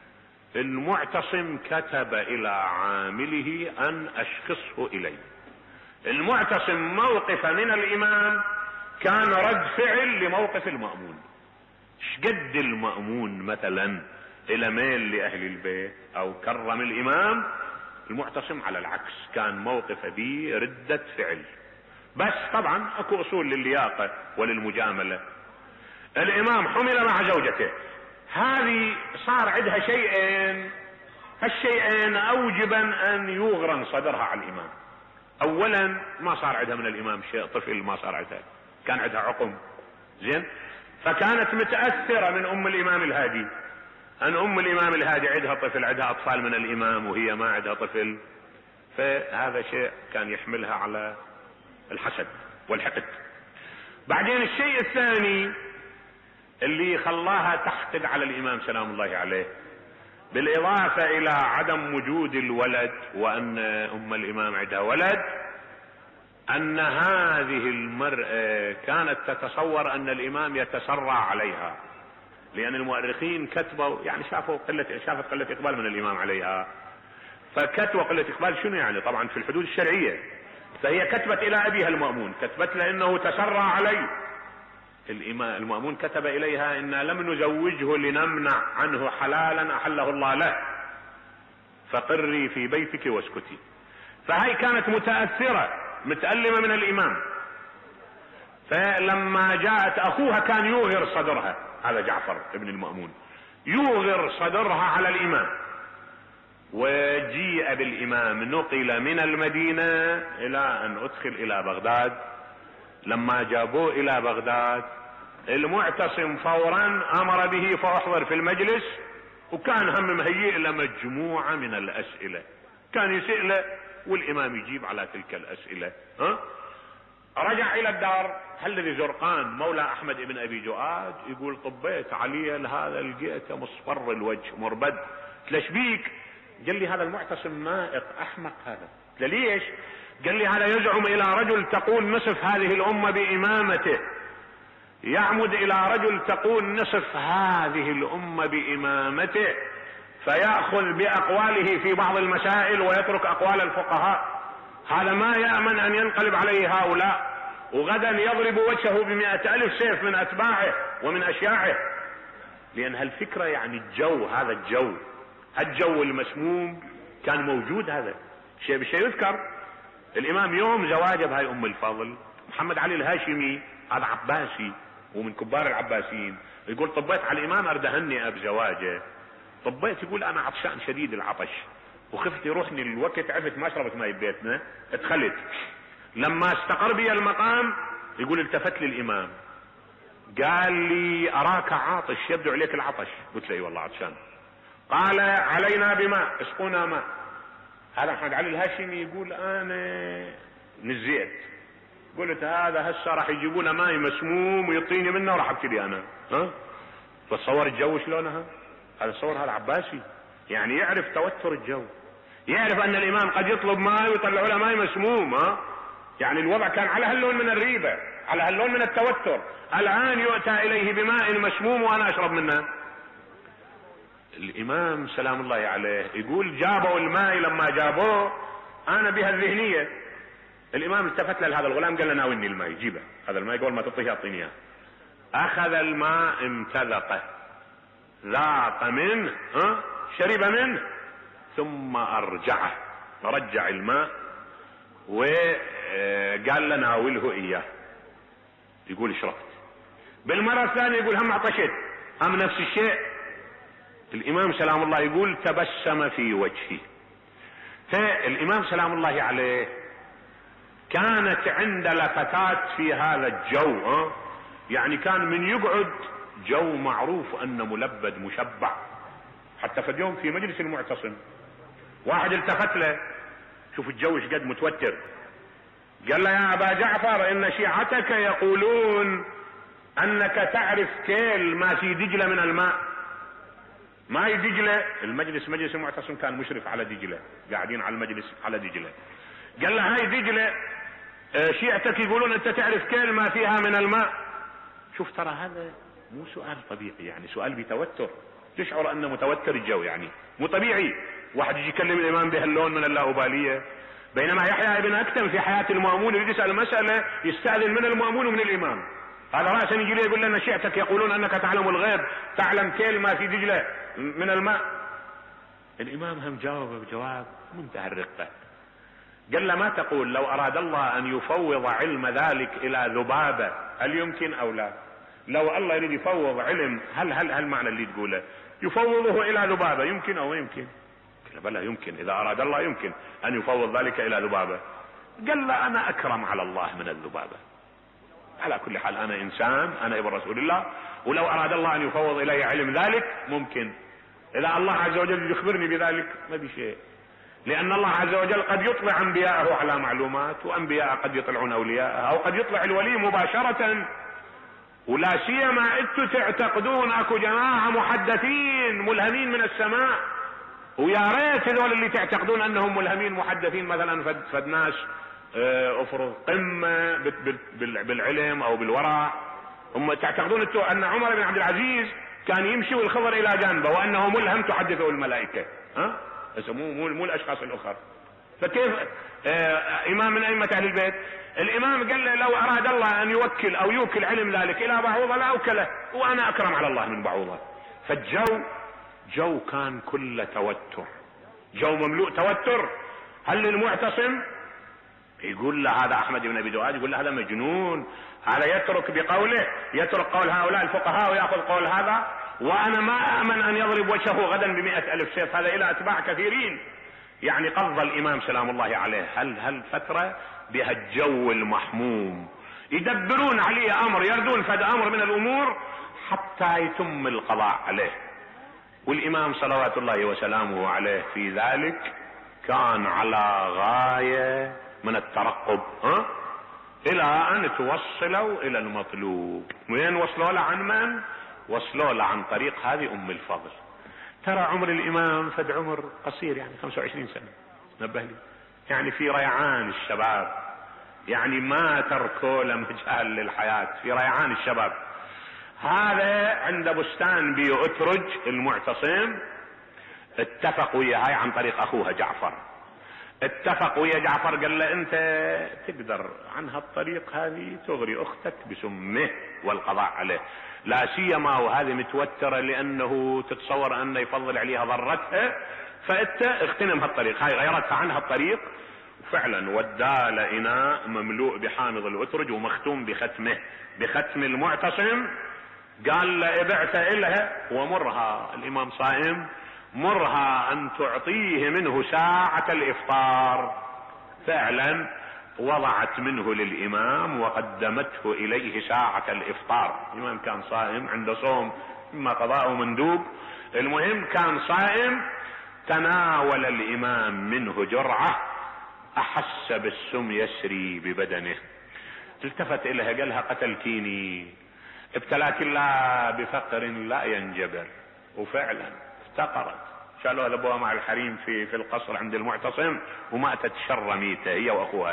المعتصم كتب الى عامله ان اشخصه الي. المعتصم موقف من الامام كان رد فعل لموقف المأمون. شقد المأمون مثلا الى ميل لاهل البيت او كرم الامام، المعتصم على العكس كان موقف به ردة فعل. بس طبعا اكو اصول للياقة وللمجاملة. الامام حمل مع زوجته، هذه صار عندها شيئين، هالشيئين اوجبا ان يغرن صدرها على الامام. اولا ما صار عندها من الامام شيء، طفل ما صار عندها، كان عندها عقم زين، فكانت متأثرة من ام الامام الهادي، ان ام الامام الهادي عندها طفل، عندها اطفال من الامام وهي ما عندها طفل، فهذا شيء كان يحملها على الحسد والحقد. بعدين الشيء الثاني اللي خلاها تحقد على الامام سلام الله عليه، بالاضافة الى عدم وجود الولد وان ام الامام عندها ولد، ان هذه المرأة كانت تتصور ان الامام يتسرع عليها، لان المؤرخين كتبوا يعني شافوا قلة شافت قلة اقبال من الامام عليها، فكتبوا قلة اقبال شنو يعني؟ طبعا في الحدود الشرعية. فهي كتبت الى ابيها المأمون، كتبت له انه تسرع علي. الامام المأمون كتب اليها ان لم نزوجه لنمنع عنه حلالا احله الله له، فقري في بيتك واسكتي. فهي كانت متأثرة متألمة من الامام. فلما جاءت اخوها كان يوغر صدرها، هذا جعفر ابن المأمون يوغر صدرها على الامام، وجيء بالامام نقل من المدينة الى ان ادخل الى بغداد. لما جابوه الى بغداد المعتصم فورا امر به فاحضر في المجلس، وكان هم مهيئ له مجموعة من الاسئلة، كان يسأله والامام يجيب على تلك الاسئلة. ها رجع الى الدار، هل الذي زرقان مولى احمد ابن ابي جؤاد يقول طبيت علي هذا لقيته مصفر الوجه مربد. ليش بيك؟ قال لي هذا المعتصم نائق احمق هذا. قال ليش؟ قال لي هذا يزعم الى رجل تقول نصف هذه الامة بامامته، يعمد الى رجل تقول نصف هذه الامة بامامته، فيأخذ باقواله في بعض المسائل ويترك اقوال الفقهاء. هذا ما يأمن ان ينقلب عليه هؤلاء، وغدا يضرب وجهه بمئة الف سيف من اتباعه ومن اشياعه. لان هالفكرة يعني الجو، هذا الجو الجو المسموم كان موجود. هذا شيء بشيء يذكر. الامام يوم زواجه بهاي ام الفضل محمد علي الهاشمي، هذا عباسي ومن كبار العباسيين، يقول طبيت على الامام ارد اهنئ بزواجه. طبيت يقول انا عطشان شديد العطش، وخفت يروحني الوقت، عرفت ما شربت ماي ببيتنا، ادخلت. لما استقر بي المقام يقول التفت للامام قال لي اراك عاطش، يبدو عليك العطش. قلت له اي والله عطشان. قال علينا بماء، اسقونا ماء. هذا محمد علي الهاشمي يقول انا نزيت، قلت هذا هسه راح يجيبون ماي مسموم ويعطيني منه وراح ابتدي انا. ها تصور الجو شلونها. هذا تصور هذا عباسي، يعني يعرف توتر الجو، يعرف ان الامام قد يطلب ماي ويطلعوا له ماي مسموم. ها يعني الوضع كان على هاللون من الريبه، على هاللون من التوتر. الان يؤتى اليه بماء مسموم وانا اشرب منه. الامام سلام الله عليه يقول جابوا الماء، لما جابوه انا بها الذهنيه. الامام التفت لهذا الغلام قال له ناولني الماء، جيبه هذا الماء قبل ما تعطيه اعطيني اياه. اخذ الماء امتلقه، ذاق منه، ها شرب منه، ثم ارجعه، رجع الماء وقال له ناوله اياه. يقول شربت. بالمره الثانيه يقول هم عطشت، هم نفس الشيء. الامام سلام الله يقول تبسم في وجهي. فالامام سلام الله عليه كانت عند لفتات في هذا الجو. ها يعني كان من يقعد جو معروف انه ملبد مشبع. حتى في اليوم في مجلس المعتصم واحد التفت له، شوف الجو ايش قد متوتر، قال له يا ابا جعفر ان شيعتك يقولون انك تعرف كيل ما في دجله من الماء. ماي دجله، المجلس مجلس المعتصم كان مشرف على دجله، قاعدين على المجلس على دجله. قال له هاي دجله شيعتك يقولون انت تعرف كيل ما فيها من الماء. شوف ترى هذا مو سؤال طبيعي، يعني سؤال بتوتر، تشعر انه متوتر الجو، يعني مو طبيعي واحد يجي يكلم الامام بهاللون من اللامباليه. بينما يحيى ابن اكتم في حياه المأمون يريد يسال مساله يستاذن من المأمون ومن الامام. هذا راسا يجي له يقول لنا شيعتك يقولون انك تعلم الغيب، تعلم كيل ما في دجله من الماء. الامام هم جاوب بجواب منتهى الرقه، قال له ما تقول لو اراد الله ان يفوض علم ذلك الى ذبابه هل يمكن او لا؟ لو الله يريد يفوض علم، هل هل هل معنى اللي تقوله يفوضه الى ذبابه يمكن او يمكن؟ قال بلى يمكن، اذا اراد الله يمكن ان يفوض ذلك الى ذبابه. قال له انا اكرم على الله من الذبابه. على كل حال انا انسان، انا ابن رسول الله، ولو اراد الله ان يفوض الي علم ذلك ممكن. اذا الله عز وجل يخبرني بذلك ما بشيء، لان الله عز وجل قد يطلع انبياءه على معلومات، وانبياء قد يطلعون اولياءه، او قد يطلع الولي مباشرة. ولا سيما انتم تعتقدون اكو جماعة محدثين ملهمين من السماء، ويا ريت هذول اللي تعتقدون انهم ملهمين محدثين مثلا فد, فد ناس افرض قمة بالعلم او بالورع، هم تعتقدون انتم ان عمر بن عبد العزيز كان يمشي والخضر الى جانبه وانه ملهم تحدثه الملائكة. ها بس مو مو مو الاشخاص الاخر. فكيف آه امام من ائمه اهل البيت؟ الامام قال له لو اراد الله ان يوكل او يوكل علم ذلك الى بعوضه لا اوكله، وانا اكرم على الله من بعوضه. فالجو جو كان كله توتر، جو مملوء توتر. هل المعتصم يقول له هذا احمد بن ابي دؤاد، يقول له هذا مجنون، هذا يترك بقوله، يترك قول هؤلاء الفقهاء وياخذ قول هذا، وانا ما امن ان يضرب وجهه غدا بمئة الف سيف، هذا الى اتباع كثيرين. يعني قضى الامام سلام الله عليه هل هل فترة بهالجو المحموم، يدبرون عليه امر، يردون فد امر من الامور حتى يتم القضاء عليه. والامام صلوات الله وسلامه عليه في ذلك كان على غاية من الترقب، ها الى ان توصلوا الى المطلوب. وين وصلوا له؟ عن من؟ وصلوا له عن طريق هذه ام الفضل. ترى عمر الامام فد عمر قصير، يعني خمسة وعشرين سنة، نبه لي، يعني في ريعان الشباب، يعني ما تركوا له مجال للحياة، في ريعان الشباب. هذا عند بستان بيؤترج المعتصم اتفق ويا هاي عن طريق اخوها جعفر، اتفق ويا جعفر قال له انت تقدر عن هالطريق هذه تغري اختك بسمه والقضاء عليه، لا سيما وهذه متوترة لانه تتصور انه يفضل عليها ضرتها، فانت اغتنم هالطريق. هاي غيرتها عن هالطريق، وفعلا ودى لإناء مملوء بحامض الأترج ومختوم بختمه بختم المعتصم. قال له ابعث إلها ومرها، الامام صائم، مرها أن تعطيه منه ساعة الإفطار. فعلا وضعت منه للإمام وقدمته إليه ساعة الإفطار. الإمام كان صائم، عنده صوم إما قضاء مندوب، المهم كان صائم. تناول الإمام منه جرعة، أحس بالسم يسري ببدنه، التفت إليها قالها قتلتيني، ابتلاك الله بفقر لا ينجبر. وفعلا افتقرت، شالوها لابوها مع الحريم في في القصر عند المعتصم، وماتت شر ميته هي واخوها.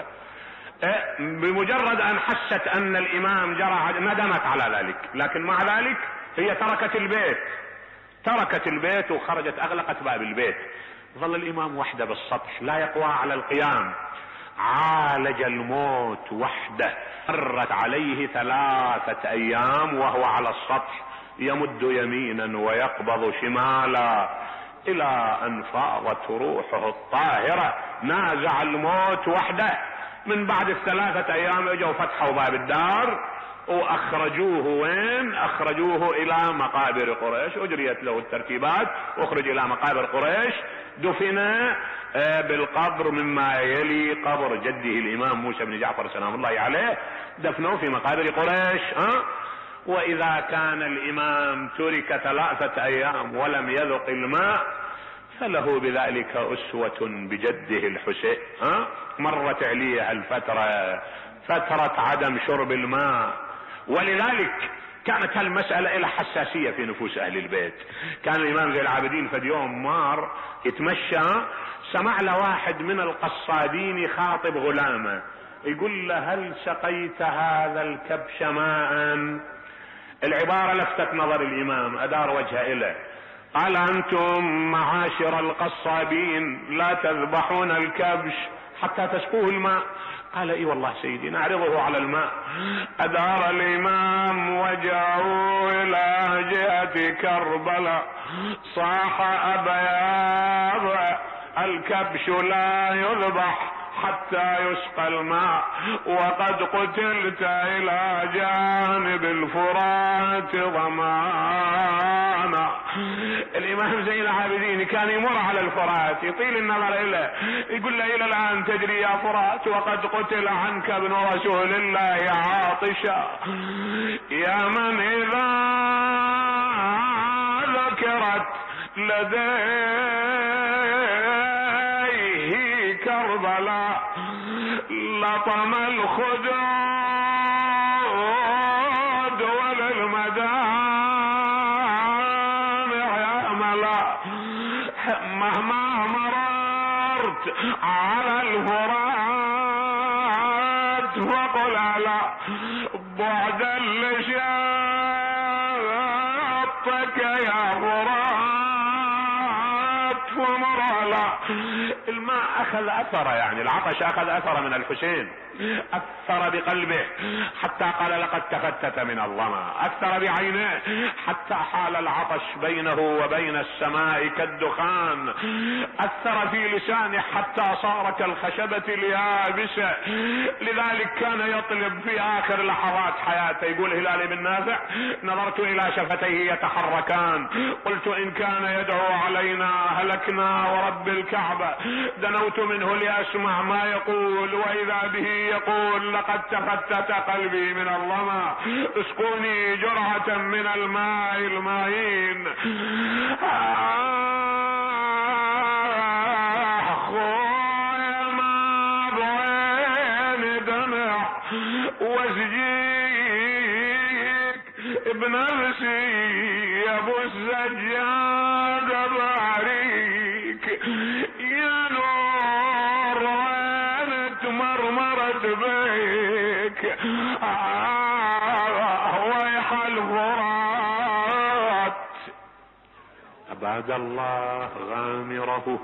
بمجرد ان حست ان الامام جرى ندمت على ذلك، لكن مع ذلك هي تركت البيت تركت البيت وخرجت اغلقت باب البيت. ظل الامام وحده بالسطح لا يقوى على القيام. عالج الموت وحده. مرت عليه ثلاثة ايام وهو على السطح يمد يمينا ويقبض شمالا الى ان فاضت روحه الطاهرة. نازع الموت وحده. من بعد الثلاثة ايام اجوا فتحوا باب الدار واخرجوه. وين اخرجوه؟ الى مقابر قريش. اجريت له الترتيبات واخرج الى مقابر قريش. دفن بالقبر مما يلي قبر جده الامام موسى بن جعفر سلام الله عليه، دفنوه في مقابر قريش. ها؟ واذا كان الامام ترك ثلاثة ايام ولم يذق الماء فله بذلك اسوة بجده الحسين. ها؟ مرت عليه الفترة، فترة عدم شرب الماء، ولذلك كانت هالمسألة إلى حساسية في نفوس أهل البيت. كان الإمام زين العابدين فد يوم مار يتمشى، سمع له واحد من القصادين يخاطب غلامه يقول له هل سقيت هذا الكبش ماء؟ العبارة لفتت نظر الإمام، أدار وجهه إليه قال أنتم معاشر القصابين لا تذبحون الكبش حتى تسقوه الماء؟ قال اي والله سيدي نعرضه على الماء. ادار الامام وجهه الى جهة كربلاء صاح ابياض الكبش لا يذبح حتى يسقى الماء، وقد قتلت الى جانب الفرات ضمانا. الامام زين العابدين كان يمر على الفرات يطيل النظر اليه يقول له الى الان تجري يا فرات وقد قتل عنك ابن رسول الله عاطشا، يا من اذا ذكرت لديه كربلاء لطم الخدود وللمدامع يا ملا. مهما مررت على الفرات فقل على بعدا لشاطك يا فرات ومر على الماء. اخذ اثر، يعني العطش اخذ اثر من الحسين، اثر بقلبه حتى قال لقد تفتت من الظما، اثر بعينيه حتى حال العطش بينه وبين السماء كالدخان، اثر في لسانه حتى صار كالخشبة اليابسة. لذلك كان يطلب في اخر لحظات حياته، يقول هلال بن نافع نظرت الى شفتيه يتحركان قلت ان كان يدعو علينا هلكنا ورب الكعبة، دنوت منه لاسمع ما يقول واذا به يقول لقد تفتت قلبي من الظما اسقوني جرعة من الماء المعين. اخويا ما بعين دمع واسجيك بنفسي يا ابو السجاد باريك يا نور وين تمرمرت بيك. آه ويح الفرات أبعد الله غامره.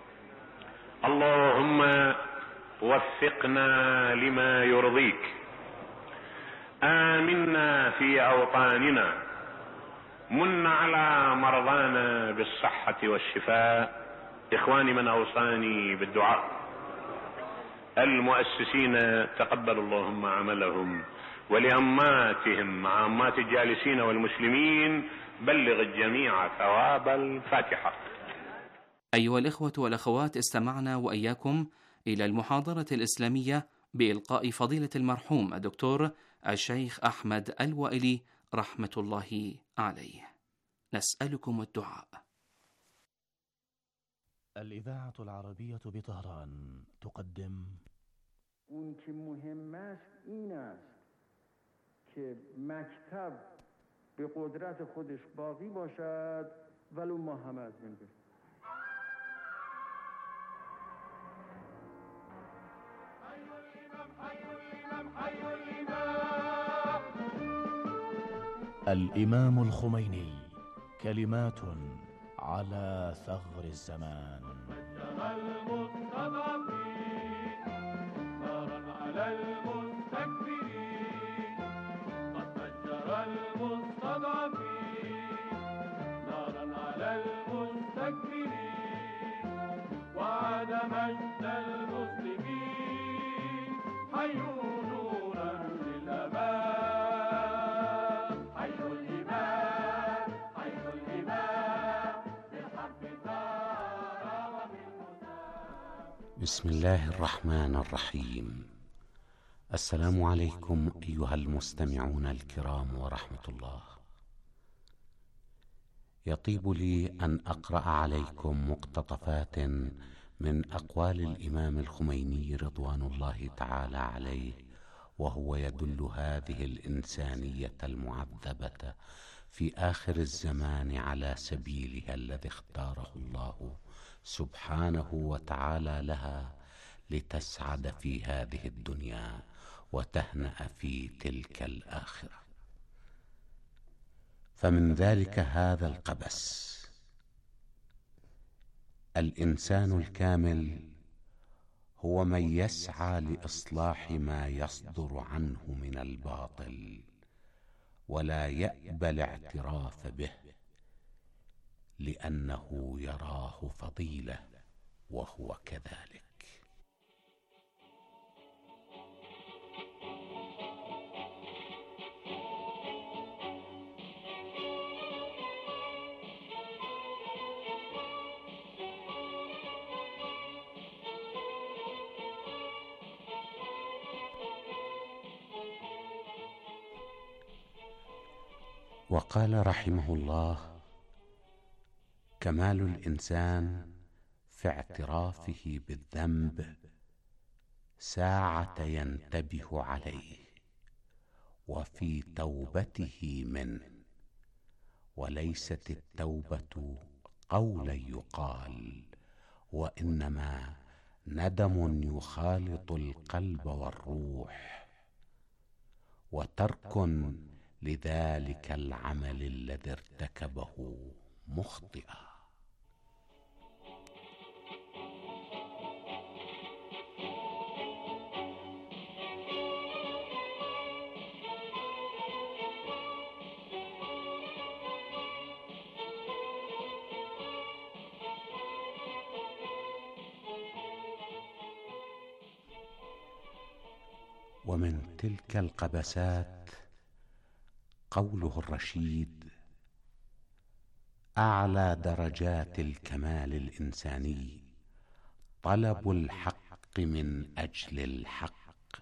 اللهم وفقنا لما يرضيك، آمنا في أوطاننا، من على مرضانا بالصحة والشفاء. إخواني من أوصاني بالدعاء، المؤسسين تقبل اللهم عملهم، ولأماتهم مع أمات الجالسين والمسلمين بلغ الجميع ثواب الفاتحة. أيها الإخوة والأخوات، استمعنا وإياكم إلى المحاضرة الإسلامية بإلقاء فضيلة المرحوم الدكتور الشيخ أحمد الوائلي رحمة الله عليه. نسألكم الدعاء. الإذاعة العربية بطهران تقدم اون که مهم است این است که مکتب به قدرت خودش باقی باشد ولو ما همه از بین بریم. الإمام الخميني، كلمات على ثغر الزمان. بسم الله الرحمن الرحيم. السلام عليكم أيها المستمعون الكرام ورحمة الله. يطيب لي أن أقرأ عليكم مقتطفات من أقوال الإمام الخميني رضوان الله تعالى عليه، وهو يدل هذه الإنسانية المعذبة في آخر الزمان على سبيلها الذي اختاره الله سبحانه وتعالى لها لتسعد في هذه الدنيا وتهنأ في تلك الآخرة. فمن ذلك هذا القبس: الإنسان الكامل هو من يسعى لإصلاح ما يصدر عنه من الباطل ولا يأبى الاعتراف به، لأنه يراه فضيلة وهو كذلك. وقال رحمه الله: كمال الإنسان في اعترافه بالذنب ساعة ينتبه عليه، وفي توبته منه، وليست التوبة قولا يقال، وإنما ندم يخالط القلب والروح، وترك لذلك العمل الذي ارتكبه مخطئا. ومن تلك القبسات قوله الرشيد: أعلى درجات الكمال الإنساني طلب الحق من أجل الحق.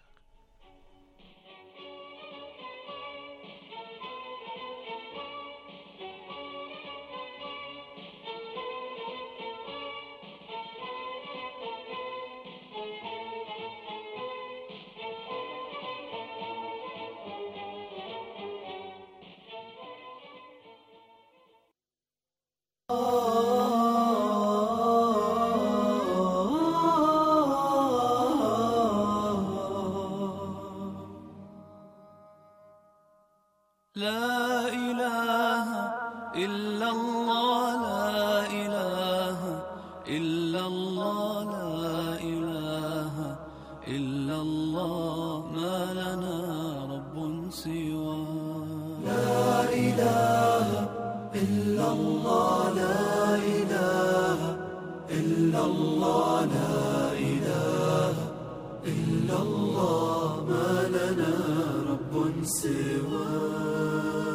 لا إله إلا الله، لا إله إلا الله، لا إله إلا الله، ما لنا رب سواه. لا إله إلا الله، لا إله إلا الله، لا إله إلا الله، ما لنا رب سواه.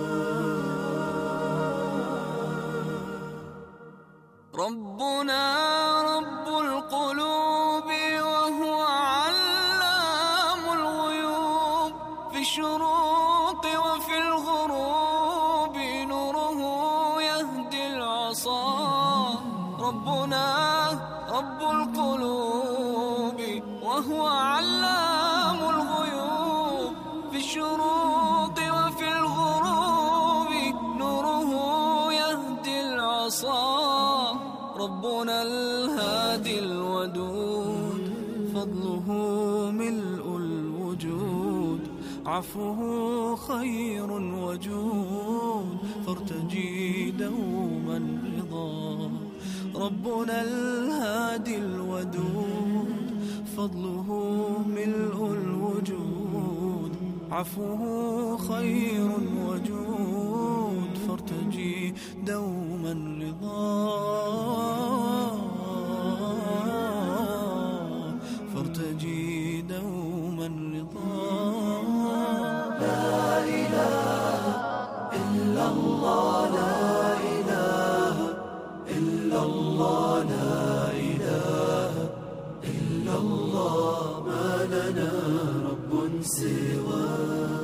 ربنا في الشروق وفي الغروب نوره يهدي العصا. ربنا رب القلوب وهو علام الغيوب. في الشروق وفي الغروب نوره يهدي العصا. ربنا الهادي الودود فضله ملء الوجود. عفوه خير وجود فارتجي دوما رضا. ربنا الهادي الودود فضله ملء الوجود. عفوه خير وجود فارتجي دوما رضا. فارتجي دوما رضا. لا إله إلا الله لا إله إلا الله لا إله إلا الله. ما لنا رب سواه.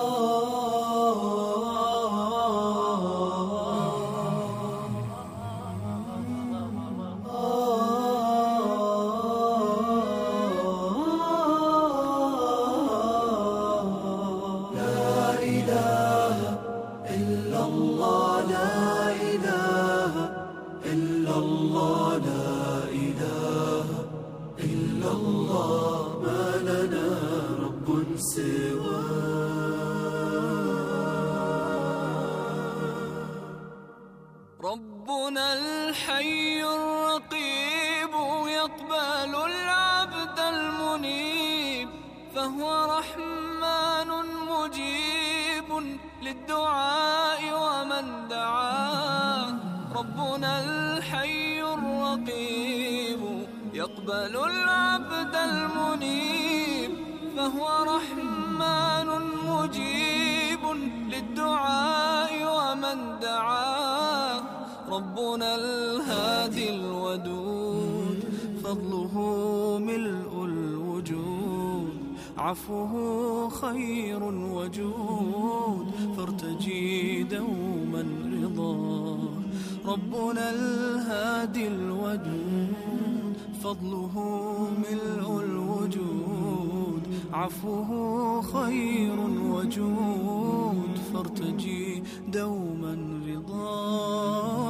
ربنا الحي الرقيب يقبل العبد المنيب. فهو رحمن مجيب للدعاء ومن دعاه. ربنا الحي الرقيب يقبل العبد المنيب. فهو رحمن مجيب للدعاء ومن دعاه. ربنا الهادي الودود فضله ملء الوجود. عفوه خير وجود فارتجي دوما رضا. ربنا الهادي الودود فضله ملء الوجود. عفوه خير وجود فارتجي دوما رضا.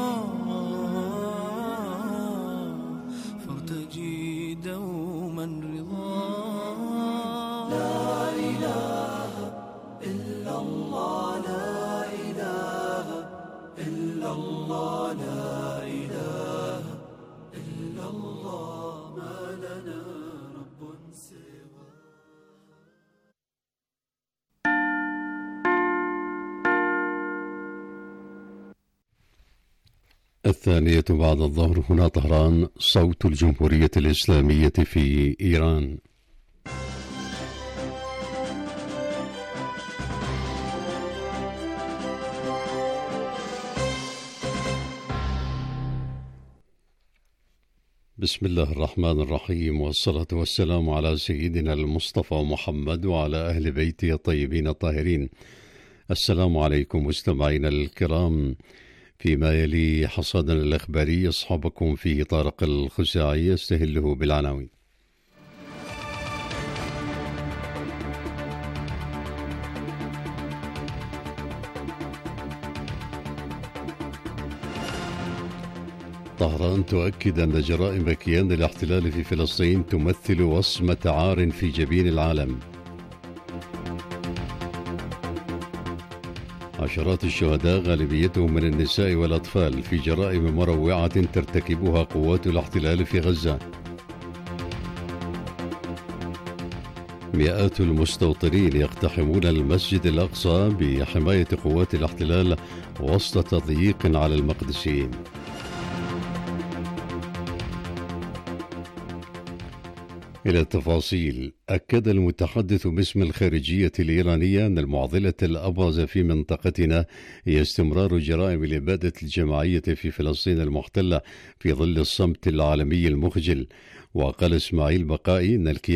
فارتجي دوما رضا. لا إله إلا الله لا إله إلا الله لا إله إلا الله. ما لنا رب سواه. الثانية بعد الظهر، هنا طهران، صوت الجمهورية الإسلامية في إيران. بسم الله الرحمن الرحيم، والصلاة والسلام على سيدنا المصطفى محمد وعلى أهل بيته الطيبين الطاهرين. السلام عليكم مستمعينا الكرام. فيما يلي حصادنا الإخباري يصحبكم فيه طارق الخزاعي يستهله بالعناوين. طهران تؤكد أن جرائم كيان الاحتلال في فلسطين تمثل وصمة عار في جبين العالم. عشرات الشهداء غالبيتهم من النساء والأطفال في جرائم مروعة ترتكبها قوات الاحتلال في غزة. مئات المستوطنين يقتحمون المسجد الأقصى بحماية قوات الاحتلال وسط تضييق على المقدسيين. إلى التفاصيل. أكد المتحدث باسم الخارجية الإيرانية أن المعضلة الأبرز في منطقتنا هي استمرار جرائم الإبادة الجماعية في فلسطين المحتلة في ظل الصمت العالمي المخجل. وقال إسماعيل بقائي أن الكيان